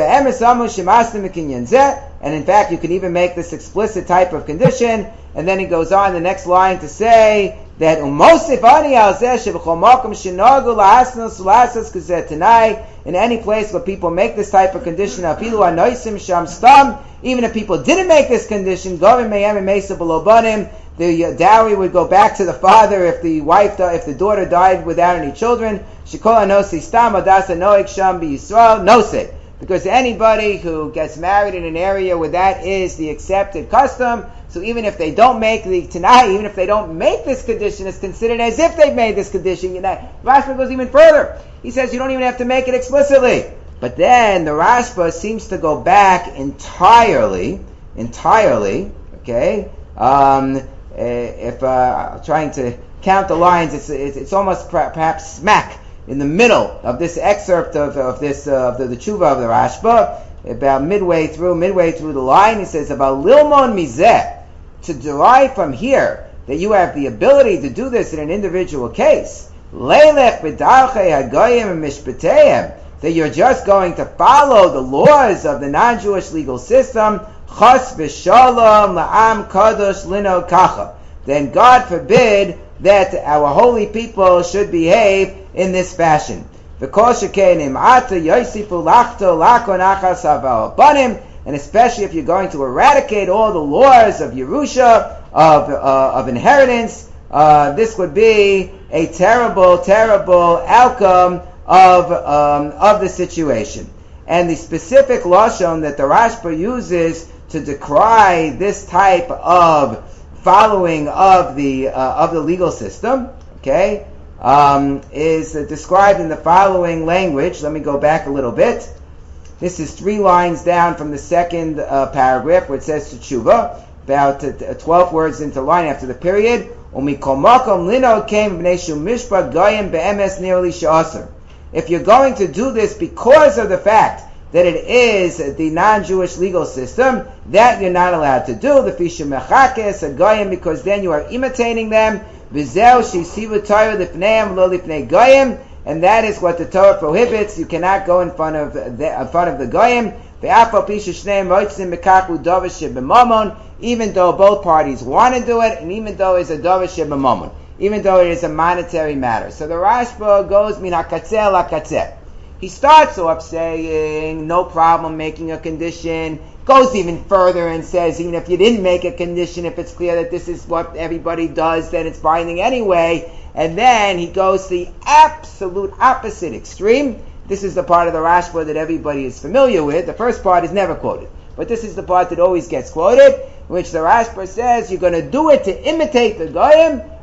And in fact, you can even make this explicit type of condition. And then he goes on the next line to say that in any place where people make this type of condition, even if people didn't make this condition, the dowry would go back to the father if the wife, if the daughter died without any children. Because anybody who gets married in an area where that is the accepted custom, so even if they don't make the Tanai, even if they don't make this condition, it's considered as if they've made this condition. You know, Rashba goes even further. He says you don't even have to make it explicitly. But then the Rashba seems to go back entirely, entirely, okay? Um, if uh, trying to count the lines, it's it's, it's almost perhaps smack in the middle of this excerpt of, of this uh, of the, the tshuva of the Rashba, about midway through, midway through the line, he says about Lilmon Mizeh, to derive from here that you have the ability to do this in an individual case. Leilech b'darchei hagoyim mishpateim, that you're just going to follow the laws of the non-Jewish legal system. Chas v'shalom la'am kadosh lino kacha. Then God forbid that our holy people should behave in this fashion. And especially if you're going to eradicate all the laws of Yerusha, of uh, of inheritance, uh, this would be a terrible, terrible outcome of um, of the situation. And the specific lashon that the Rashba uses to decry this type of following of the uh, of the legal system, okay, um, is uh, described in the following language. Let me go back a little bit. This is three lines down from the second uh, paragraph, where it says Teshuva, about uh, twelve words into line after the period. If you're going to do this because of the fact that it is the non-Jewish legal system, that you're not allowed to do, the fishu mechakes goyim, because then you are imitating them. V'zeu sheisivu Torah lifneim lo lifnei goyim, and that is what the Torah prohibits. You cannot go in front of the, in front of the goyim. Ve'afal pi sheshneim moitzim b'kaku davar sheb'mamon, even though both parties want to do it, and even though it's a davar sheb'mamon, even though it is a monetary matter. So the Rashba goes min hakatzeh lakatzeh. He starts off saying, no problem making a condition, goes even further and says, even if you didn't make a condition, if it's clear that this is what everybody does, then it's binding anyway. And then he goes to the absolute opposite extreme. This is the part of the Rashba that everybody is familiar with. The first part is never quoted, but this is the part that always gets quoted, in which the Rashba says, you're going to do it to imitate the Goyim,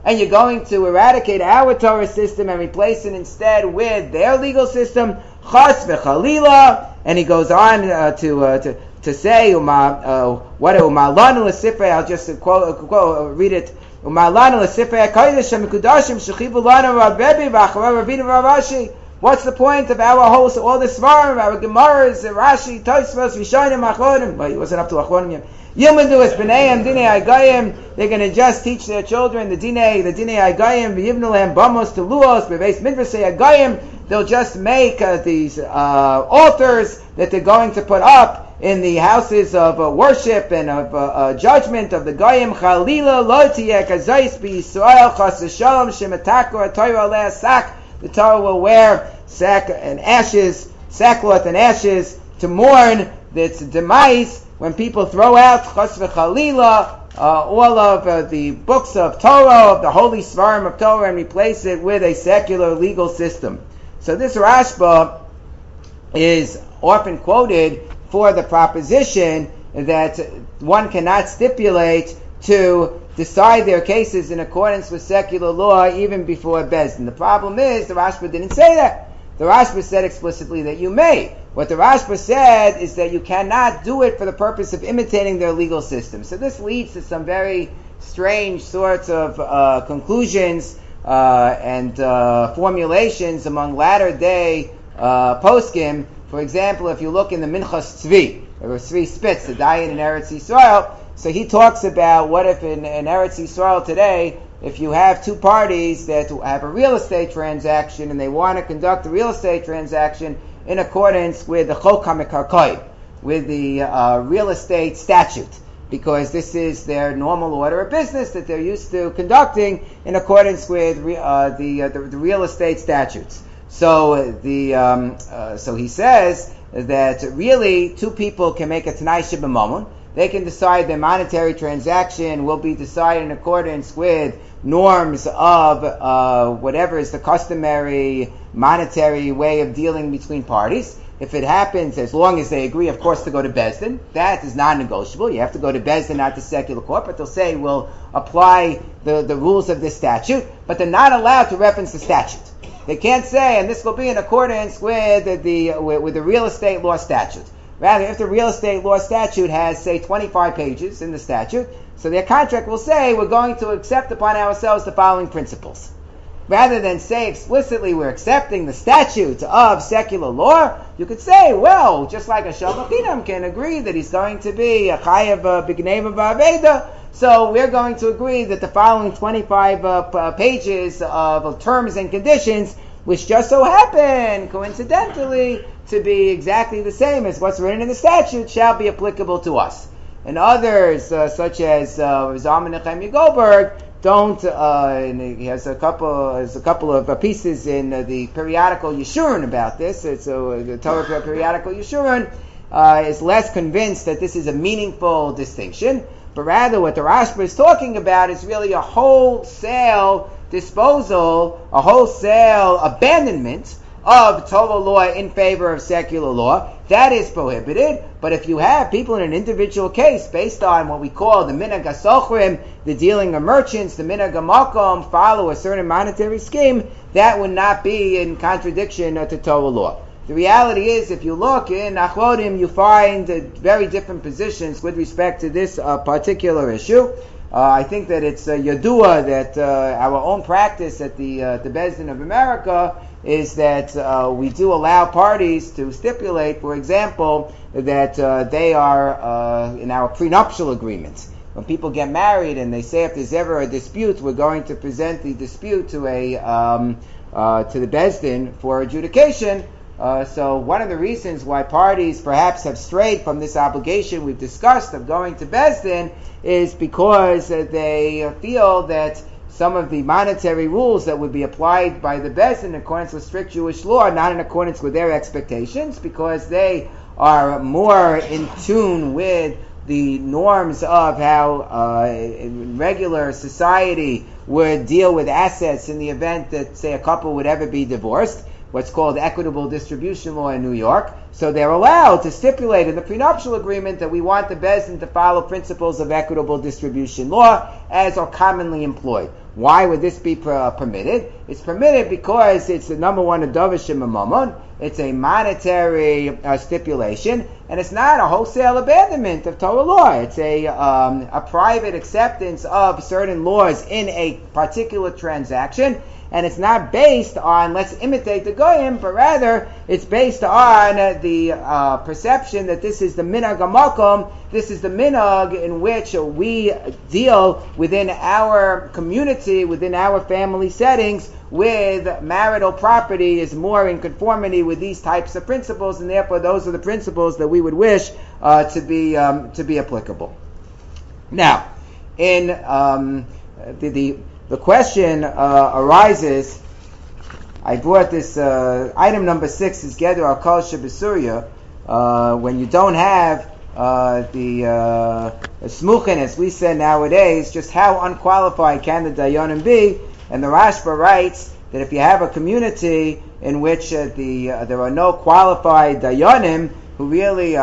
and you're going to eradicate our Torah system and replace it instead with their legal system, chas v'chalila. And he goes on uh, to, uh, to to say, uh, what umalanu l'sifrei, I'll just uh, quote, uh, quote, uh, read it. Umalanu l'sifrei ha'kodesh ha'mekudashim shechivu lanu Rabbi v'acharav Ravina v'Rashi. What's the point of our whole, all the svarim, our Gemaras, Rashi, Tosfos, Rishonim, Achronim? Well, he wasn't up to Achronim yet. Yilmadu es b'neihem dinei agayim. They're going to just teach their children the dinei, the dinei agayim, v'yivnu lehem bamos to luos, b'beis midrasei agayim. They'll just make uh, these uh, altars that they're going to put up in the houses of uh, worship and of uh, uh, judgment of the Goyim. Chalila lo tiyeh kazayis b'Yisrael chas v'shalom shemataku ha'Torah aleh sak. The Torah will wear sack and ashes, sackcloth and ashes to mourn its demise when people throw out chas v'chalila uh, all of uh, the books of Torah, of the holy svarim of Torah, and replace it with a secular legal system. So this Rashba is often quoted for the proposition that one cannot stipulate to decide their cases in accordance with secular law even before Beis Din. The problem is the Rashba didn't say that. The Rashba said explicitly that you may. What the Rashba said is that you cannot do it for the purpose of imitating their legal system. So this leads to some very strange sorts of uh, conclusions uh, and uh, formulations among latter-day uh, poskim. For example, if you look in the Minchas Tzvi, there were Tzvi Spitz, the Dayan in Eretz Yisrael. So he talks about what if in, in Eretz Yisrael today, if you have two parties that have a real estate transaction and they want to conduct a real estate transaction in accordance with the Chok HaMekarkoim, with the uh, real estate statute, because this is their normal order of business that they're used to conducting in accordance with re, uh, the, uh, the the real estate statutes. So the um, uh, so he says that really two people can make a Tanai Shibamamon. They can decide their monetary transaction will be decided in accordance with norms of uh, whatever is the customary monetary way of dealing between parties. If it happens, as long as they agree, of course, to go to Beis Din, that is non-negotiable. You have to go to Beis Din, not to secular court, but they'll say we'll apply the, the rules of this statute, but they're not allowed to reference the statute. They can't say, and this will be in accordance with the, the with, with the real estate law statute. Rather, if the real estate law statute has, say, twenty-five pages in the statute, so their contract will say, we're going to accept upon ourselves the following principles. Rather than say explicitly we're accepting the statutes of secular law, you could say, well, just like a Shalom Chinam can agree that he's going to be a Chayav B'Gneva Ba'aveda, so we're going to agree that the following twenty-five uh, pages of terms and conditions, which just so happen, coincidentally, to be exactly the same as what's written in the statute, shall be applicable to us. And others, uh, such as uh, Zalman Nechemia Goldberg, don't. Uh, and he has a couple, has a couple of uh, pieces in uh, the periodical Yeshurun about this. It's uh, the Torah periodical Yeshurun uh, is less convinced that this is a meaningful distinction, but rather what the Rashba is talking about is really a wholesale disposal, a wholesale abandonment of Torah law in favor of secular law. That is prohibited. But if you have people in an individual case based on what we call the minhag hasochrim, the dealing of merchants, the minhag hamakom, follow a certain monetary scheme, that would not be in contradiction to Torah law. The reality is, if you look in Achronim, you find uh, very different positions with respect to this uh, particular issue. Uh, I think that it's uh, Yadua that uh, our own practice at the uh, the Beis Din of America is that uh, we do allow parties to stipulate, for example, that uh, they are uh, in our prenuptial agreements. When people get married and they say if there's ever a dispute, we're going to present the dispute to a um, uh, to the Beis Din for adjudication. Uh, so one of the reasons why parties perhaps have strayed from this obligation we've discussed of going to Beis Din is because uh, they feel that some of the monetary rules that would be applied by the Beis Din in accordance with strict Jewish law are not in accordance with their expectations, because they are more in tune with the norms of how uh, regular society would deal with assets in the event that, say, a couple would ever be divorced, what's called equitable distribution law in New York. So they're allowed to stipulate in the prenuptial agreement that we want the Beis Din to follow principles of equitable distribution law as are commonly employed. Why would this be per, permitted? It's permitted because it's the number one, a dovashim mamon. It's a monetary uh, stipulation, and it's not a wholesale abandonment of Torah law. It's a um, a private acceptance of certain laws in a particular transaction, and it's not based on let's imitate the goyim, but rather it's based on uh, the uh, perception that this is the minhag hamakom. This is the minhag in which we deal within our community, within our family settings, with marital property is more in conformity with these types of principles, and therefore those are the principles that we would wish uh, to be um, to be applicable. Now, in um, the, the the question uh, arises. I brought this uh, item number six is Geder al Kol Shebesurya. Uh, when you don't have uh, the uh, smuchin, as we say nowadays, just how unqualified can the dayanim be? And the Rashba writes that if you have a community in which uh, the uh, there are no qualified dayanim who really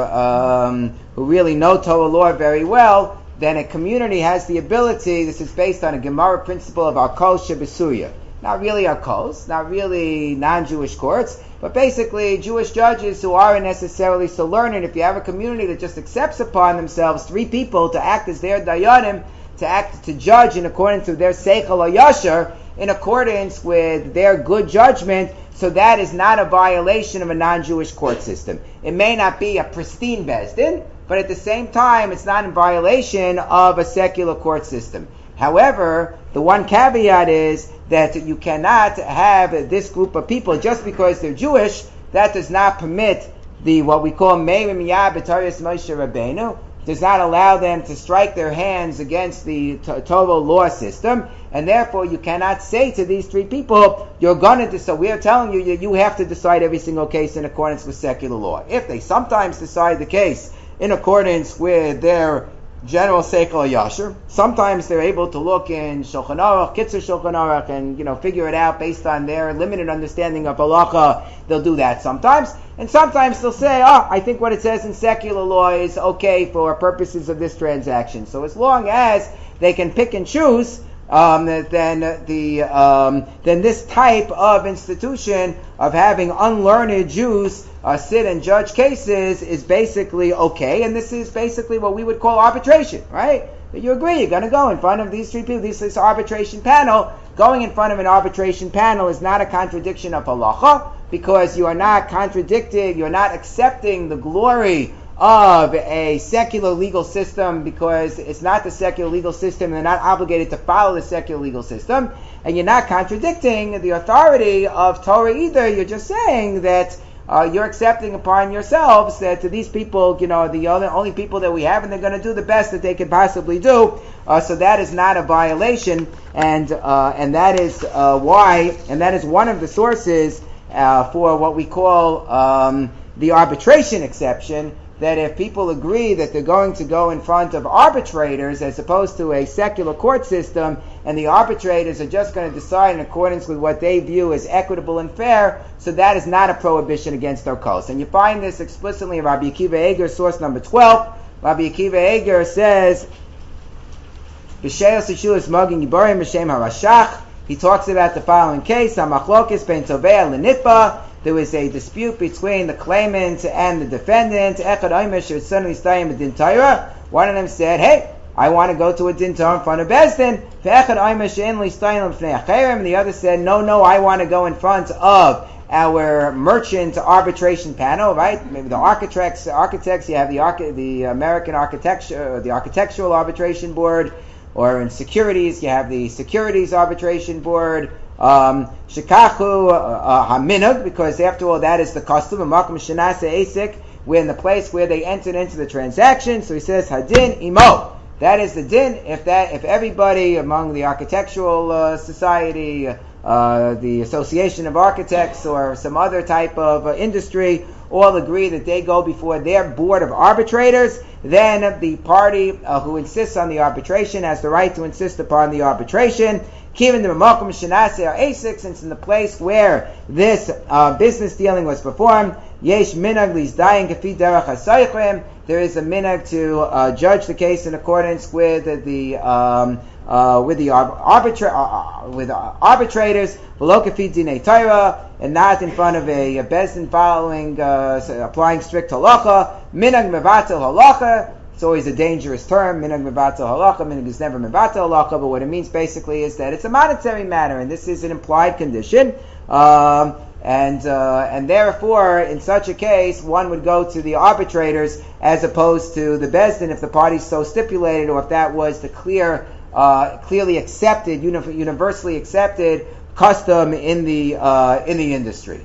are um, who really know Torah law very well, then a community has the ability. This is based on a Gemara principle of Akol Shebesurya. Not really Akols, not really non-Jewish courts, but basically Jewish judges who aren't necessarily so learned. If you have a community that just accepts upon themselves three people to act as their dayanim, to act to judge in accordance with their seichel or yashar, in accordance with their good judgment, so that is not a violation of a non-Jewish court system. It may not be a pristine bezdin, but at the same time, it's not in violation of a secular court system. However, the one caveat is that you cannot have this group of people just because they're Jewish. That does not permit the what we call Meir Miyah B'Torah Moshe Rabbeinu. Does not allow them to strike their hands against the Torah law system, and therefore you cannot say to these three people, you're going to, so we are telling you, you have to decide every single case in accordance with secular law. If they sometimes decide the case in accordance with their general seichel yasher, sometimes they're able to look in Shulchan Aruch, Kitzur Shulchan Aruch, and you know figure it out based on their limited understanding of halacha. They'll do that sometimes, and sometimes they'll say, "Oh, I think what it says in secular law is okay for purposes of this transaction." So as long as they can pick and choose, um, then the um, then this type of institution of having unlearned Jews Uh, sit and judge cases is basically okay, and this is basically what we would call arbitration, right? That you agree, you're going to go in front of these three people, this, this arbitration panel. Going in front of an arbitration panel is not a contradiction of halacha, because you are not contradicting, you're not accepting the glory of a secular legal system, because it's not the secular legal system, and they're not obligated to follow the secular legal system, and you're not contradicting the authority of Torah either. You're just saying that Uh, you're accepting upon yourselves that to these people, you know, the only, only people that we have, and they're going to do the best that they can possibly do. Uh, so that is not a violation, and uh, and that is uh, why, and that is one of the sources uh, for what we call um, the arbitration exception. That if people agree that they're going to go in front of arbitrators as opposed to a secular court system, and the arbitrators are just going to decide in accordance with what they view as equitable and fair, so that is not a prohibition against their coast. And you find this explicitly in Rabbi Akiva Eger, source number twelve. Rabbi Akiva Eger says, he talks about the following case, there was a dispute between the claimant and the defendant. One of them said, hey, I want to go to a din Torah in front of Bezdin. And the other said, no, no, I want to go in front of our merchant arbitration panel, right? Maybe the architects, architects, you have the arch- the American architecture, the architectural arbitration board, or in securities, you have the securities arbitration board. Um, Shikachu haminug, because after all, that is the custom of Makom Shanase Asik. We're in the place where they entered into the transaction. So he says Hadin Imo. That is the din. If that, if everybody among the architectural uh, society, uh, the Association of Architects, or some other type of uh, industry, all agree that they go before their board of arbitrators, then the party uh, who insists on the arbitration has the right to insist upon the arbitration. Given the Makom Shanase or Asik, since in the place where this uh, business dealing was performed, Yesh minag lizdayin kafi derech hasaychim. There is a minag to uh, judge the case in accordance with the um, uh, with the arbitra- uh, with uh, arbitrators, v'lo kafi dinei Torah, and not in front of a, a bezdin following uh, applying strict halacha. Minag mevatel halacha. It's always a dangerous term. Minag mevatel halacha. Minag is never mevatel halacha, but what it means basically is that it's a monetary matter, and this is an implied condition. Um, and uh, and therefore, in such a case, one would go to the arbitrators as opposed to the bezdin if the parties so stipulated, or if that was the clear, uh, clearly accepted, uni- universally accepted custom in the uh, in the industry.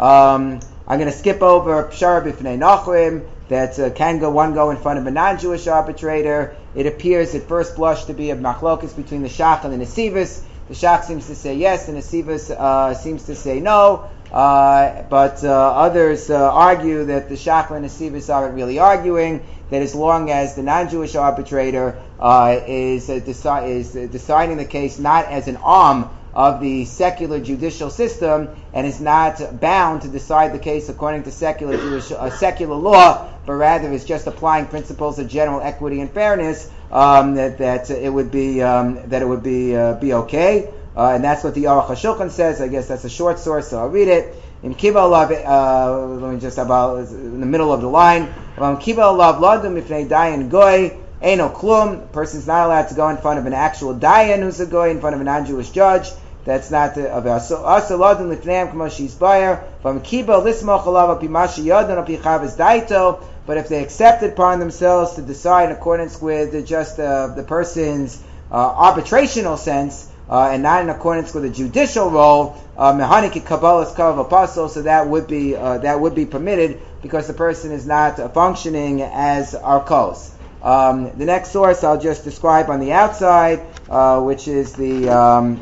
Um, I'm going to skip over Pshara b'fnei Nachrim. That uh, can go one go in front of a non-Jewish arbitrator. It appears at first blush to be a machlokas between the Shach and the Nesivus. The Shach seems to say yes, the Nesivus uh, seems to say no. Uh, but uh, others uh, argue that the Shach and the Nesivus aren't really arguing. That as long as the non-Jewish arbitrator uh, is uh, deci- is uh, deciding the case not as an arm of the secular judicial system and is not bound to decide the case according to secular Jewish uh, secular law, but rather is just applying principles of general equity and fairness, um, that that it would be um, that it would be uh, be okay, uh, and that's what the Aruch HaShulchan says. I guess that's a short source, so I'll read it. In Kiva Alav, uh, let me just about in the middle of the line. Kiva Alav Ladum Ifnei Dayan Goy. Eino klum. The person's not allowed to go in front of an actual dayan who's a goy, in front of a non-Jewish judge. That's not the of asaladun lifneim k'moshis bayer from kibbel lismoch alav apimashi yodon apichavas daito. But if they accepted upon themselves to decide in accordance with the, just uh, the person's uh, arbitrational sense uh, and not in accordance with the judicial role, mehanik kabbalas kav apostle, so that would be uh, that would be permitted because the person is not uh, functioning as arkos. Um, the next source I'll just describe on the outside, uh, which is the um,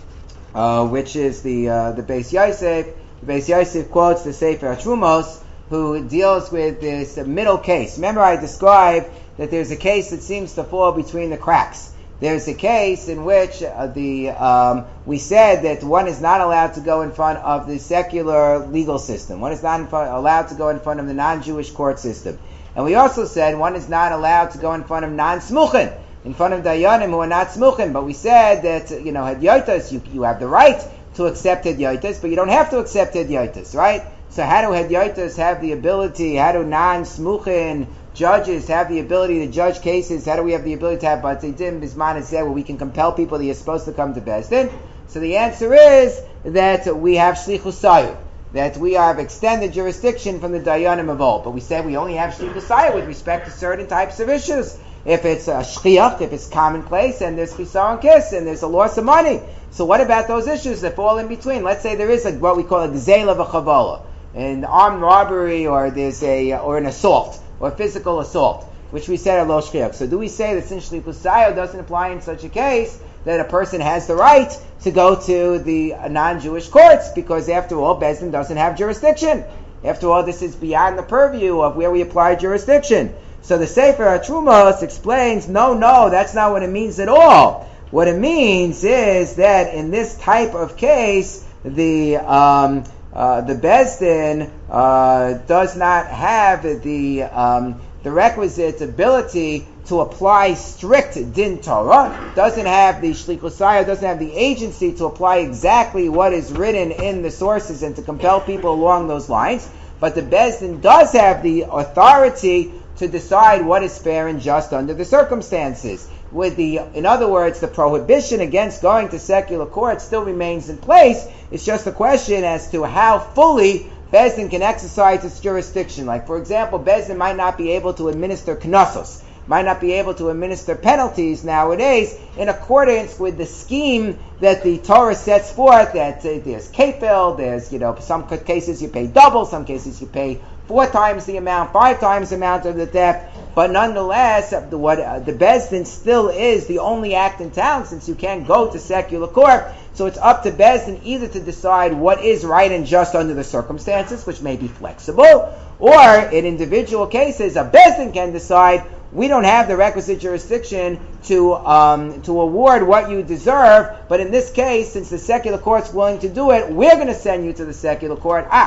uh, which is the uh, the Beis Yosef. The Beis Yosef quotes the Sefer Trumos, who deals with this middle case. Remember, I described that there's a case that seems to fall between the cracks. There's a case in which uh, the um, we said that one is not allowed to go in front of the secular legal system. One is not in front, allowed to go in front of the non-Jewish court system. And we also said one is not allowed to go in front of non-smuchin, in front of dayanim who are not smuchin. But we said that, you know, hedyotas, you, you have the right to accept hedyotas, but you don't have to accept hedyotas, right? So how do hedyotas have the ability, how do non-smuchin judges have the ability to judge cases? How do we have the ability to have batei din bisman and say where we can compel people that you're supposed to come to bezdin? So the answer is that we have shlichus sayur, that we have extended jurisdiction from the dayanim of old. But we said we only have shlichus sayur with respect to certain types of issues. If it's a shchiach, if it's commonplace, and there's chisar kiss, and there's a loss of money. So what about those issues that fall in between? Let's say there is a, what we call a gzeila v'chavola, an armed robbery, or there's a or an assault, or physical assault, which we said are lo shchiach. So do we say that since shlichus sayur doesn't apply in such a case, that a person has the right to go to the non-Jewish courts, because after all, Bezdin doesn't have jurisdiction. After all, this is beyond the purview of where we apply jurisdiction. So the Sefer HaTrumos explains, no, no, that's not what it means at all. What it means is that in this type of case, the um, uh, the Bezdin uh, does not have the um, the requisite ability to apply strict din Torah, doesn't have the shlichus sayur, doesn't have the agency to apply exactly what is written in the sources and to compel people along those lines. But the Bezdin does have the authority to decide what is fair and just under the circumstances. With the, in other words, the prohibition against going to secular court still remains in place. It's just a question as to how fully Bezdin can exercise its jurisdiction. Like, for example, Bezdin might not be able to administer knossos, might not be able to administer penalties nowadays in accordance with the scheme that the Torah sets forth, that uh, there's kefil, there's, you know, some cases you pay double, some cases you pay four times the amount, five times the amount of the theft, but nonetheless, the, what, uh, the Bezdin still is the only act in town, since you can't go to secular court. So it's up to Bezdin either to decide what is right and just under the circumstances, which may be flexible, or in individual cases, a Bezdin can decide, we don't have the requisite jurisdiction to um, to award what you deserve, but in this case, since the secular court's willing to do it, we're going to send you to the secular court. Ah,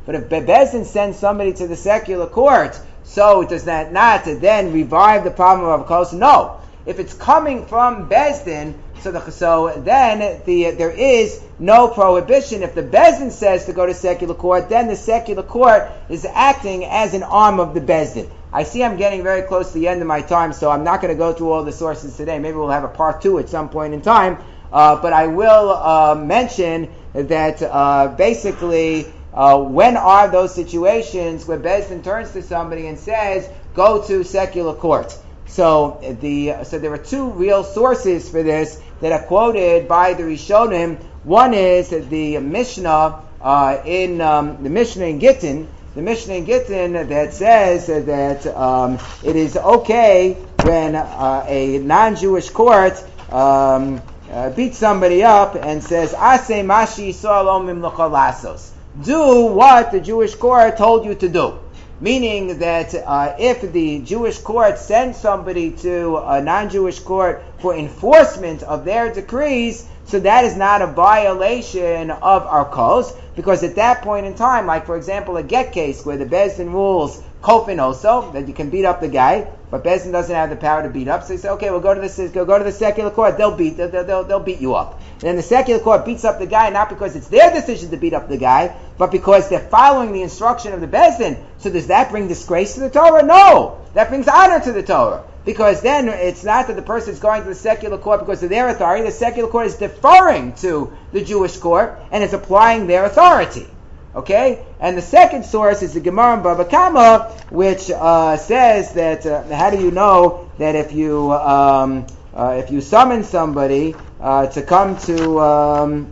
But if Bezdin sends somebody to the secular court, so does that not to then revive the problem of Avkos? No. If it's coming from Bezdin, so, the, so then the, there is no prohibition. If the Bezdin says to go to secular court, then the secular court is acting as an arm of the Bezdin. I see I'm getting very close to the end of my time, so I'm not going to go through all the sources today. Maybe we'll have a part two at some point in time. Uh, but I will uh, mention that uh, basically uh, when are those situations where Bezdin turns to somebody and says, go to secular court? So the so there are two real sources for this that are quoted by the Rishonim. One is the Mishnah uh, in um, the Mishnah in Gittin, the Mishnah in Gittin that says that um, it is okay when uh, a non-Jewish court um, uh, beats somebody up and says, "Aseh mashi yisrael lasos." Do what the Jewish court told you to do. Meaning that uh, if the Jewish court sends somebody to a non-Jewish court for enforcement of their decrees, so that is not a violation of our codes, because at that point in time, like for example a get case where the Bezdin rules kofin also, that you can beat up the guy, but Bezdin doesn't have the power to beat up, so they say, okay, we'll go to the go, go to the secular court, they'll beat they'll, they'll, they'll beat you up. And then the secular court beats up the guy, not because it's their decision to beat up the guy, but because they're following the instruction of the Bezdin. So does that bring disgrace to the Torah? No! That brings honor to the Torah. Because then it's not that the person is going to the secular court because of their authority. The secular court is deferring to the Jewish court and is applying their authority. Okay? And the second source is the Gemara in Baba Kama, which uh, says that, uh, how do you know that if you um, uh, if you summon somebody uh, to come to, um,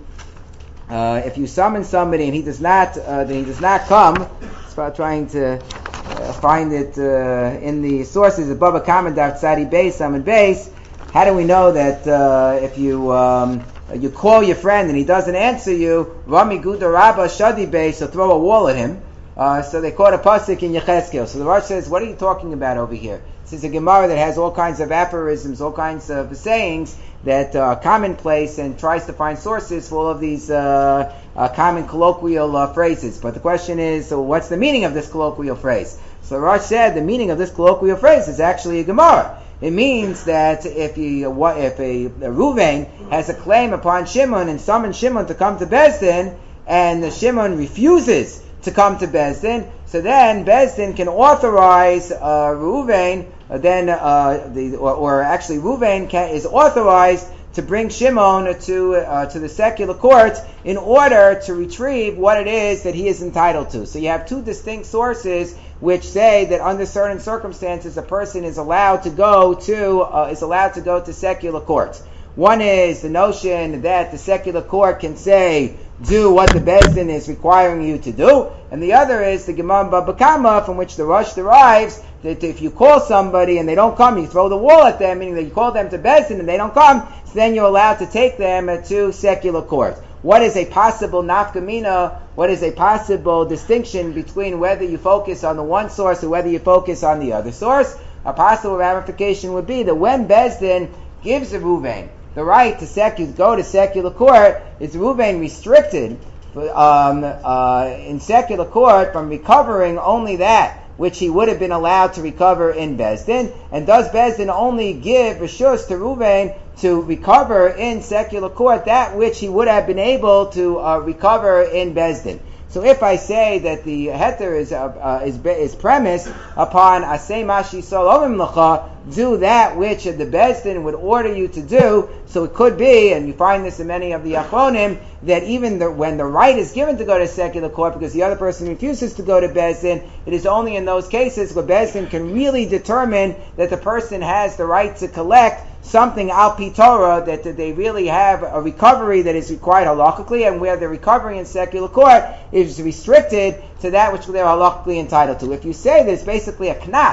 uh, if you summon somebody and he does not, uh, then he does not come, it's about trying to uh, find it uh, in the sources of Baba Kama, Daf Tzadi Beis, Summon Beis. How do we know that uh, if you um, you call your friend and he doesn't answer you, Rami Guda Rabba Shadi Beis, so throw a wall at him. Uh, so they quote a pasuk in Yechezkel. So the Rosh says, what are you talking about over here? This is a Gemara that has all kinds of aphorisms, all kinds of sayings that are commonplace and tries to find sources for all of these uh, uh, common colloquial uh, phrases. But the question is, so what's the meaning of this colloquial phrase? So the Rosh said the meaning of this colloquial phrase is actually a Gemara. It means that if you, if a, a Ruvain has a claim upon Shimon and summons Shimon to come to Bezdin, and the Shimon refuses to come to Bezdin, so then Bezdin can authorize uh, Reuven, uh, then uh, the or, or actually Reuven can, is authorized to bring Shimon to uh, to the secular court in order to retrieve what it is that he is entitled to. So you have two distinct sources which say that under certain circumstances a person is allowed to go to uh, is allowed to go to secular court. One is the notion that the secular court can say, do what the Bezdin is requiring you to do, and the other is the Gemara Baba Kama, from which the Rosh derives that if you call somebody and they don't come, you throw the wall at them, meaning that you call them to Bezdin and they don't come, so then you're allowed to take them to secular court. What is a possible nafkamina? What is a possible distinction between whether you focus on the one source or whether you focus on the other source? A possible ramification would be that when Bezdin gives a Reuven the right to secular, go to secular court, is Reuven restricted um, uh, in secular court from recovering only that which he would have been allowed to recover in Bezdin? And does Bezdin only give reshus to Reuven to recover in secular court that which he would have been able to uh, recover in Bezdin? So if I say that the heter is uh, uh, is is premised upon asay mashi solovim lecha, do that which the Bezdin would order you to do, so it could be, and you find this in many of the Achronim, that even the, when the right is given to go to secular court because the other person refuses to go to Bezdin, it is only in those cases where Bezdin can really determine that the person has the right to collect something al pi Torah, that, that they really have a recovery that is required halakhically, and where the recovery in secular court is restricted to that which they're halakhically entitled to. If you say there's basically a knas,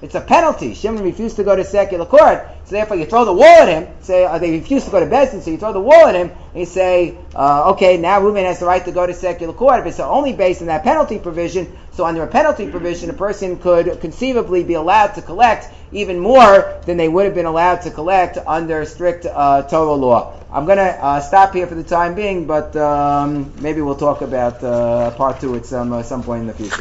it's a penalty. Shimon refused to go to secular court, so therefore you throw the wall at him. Say uh, they refuse to go to Bezdin, so you throw the wall at him, and you say, uh, okay, now Reuben has the right to go to secular court. If it's only based on that penalty provision, so under a penalty provision, a person could conceivably be allowed to collect even more than they would have been allowed to collect under strict uh, Torah law. I'm going to uh, stop here for the time being, but um, maybe we'll talk about uh, part two at some uh, some point in the future.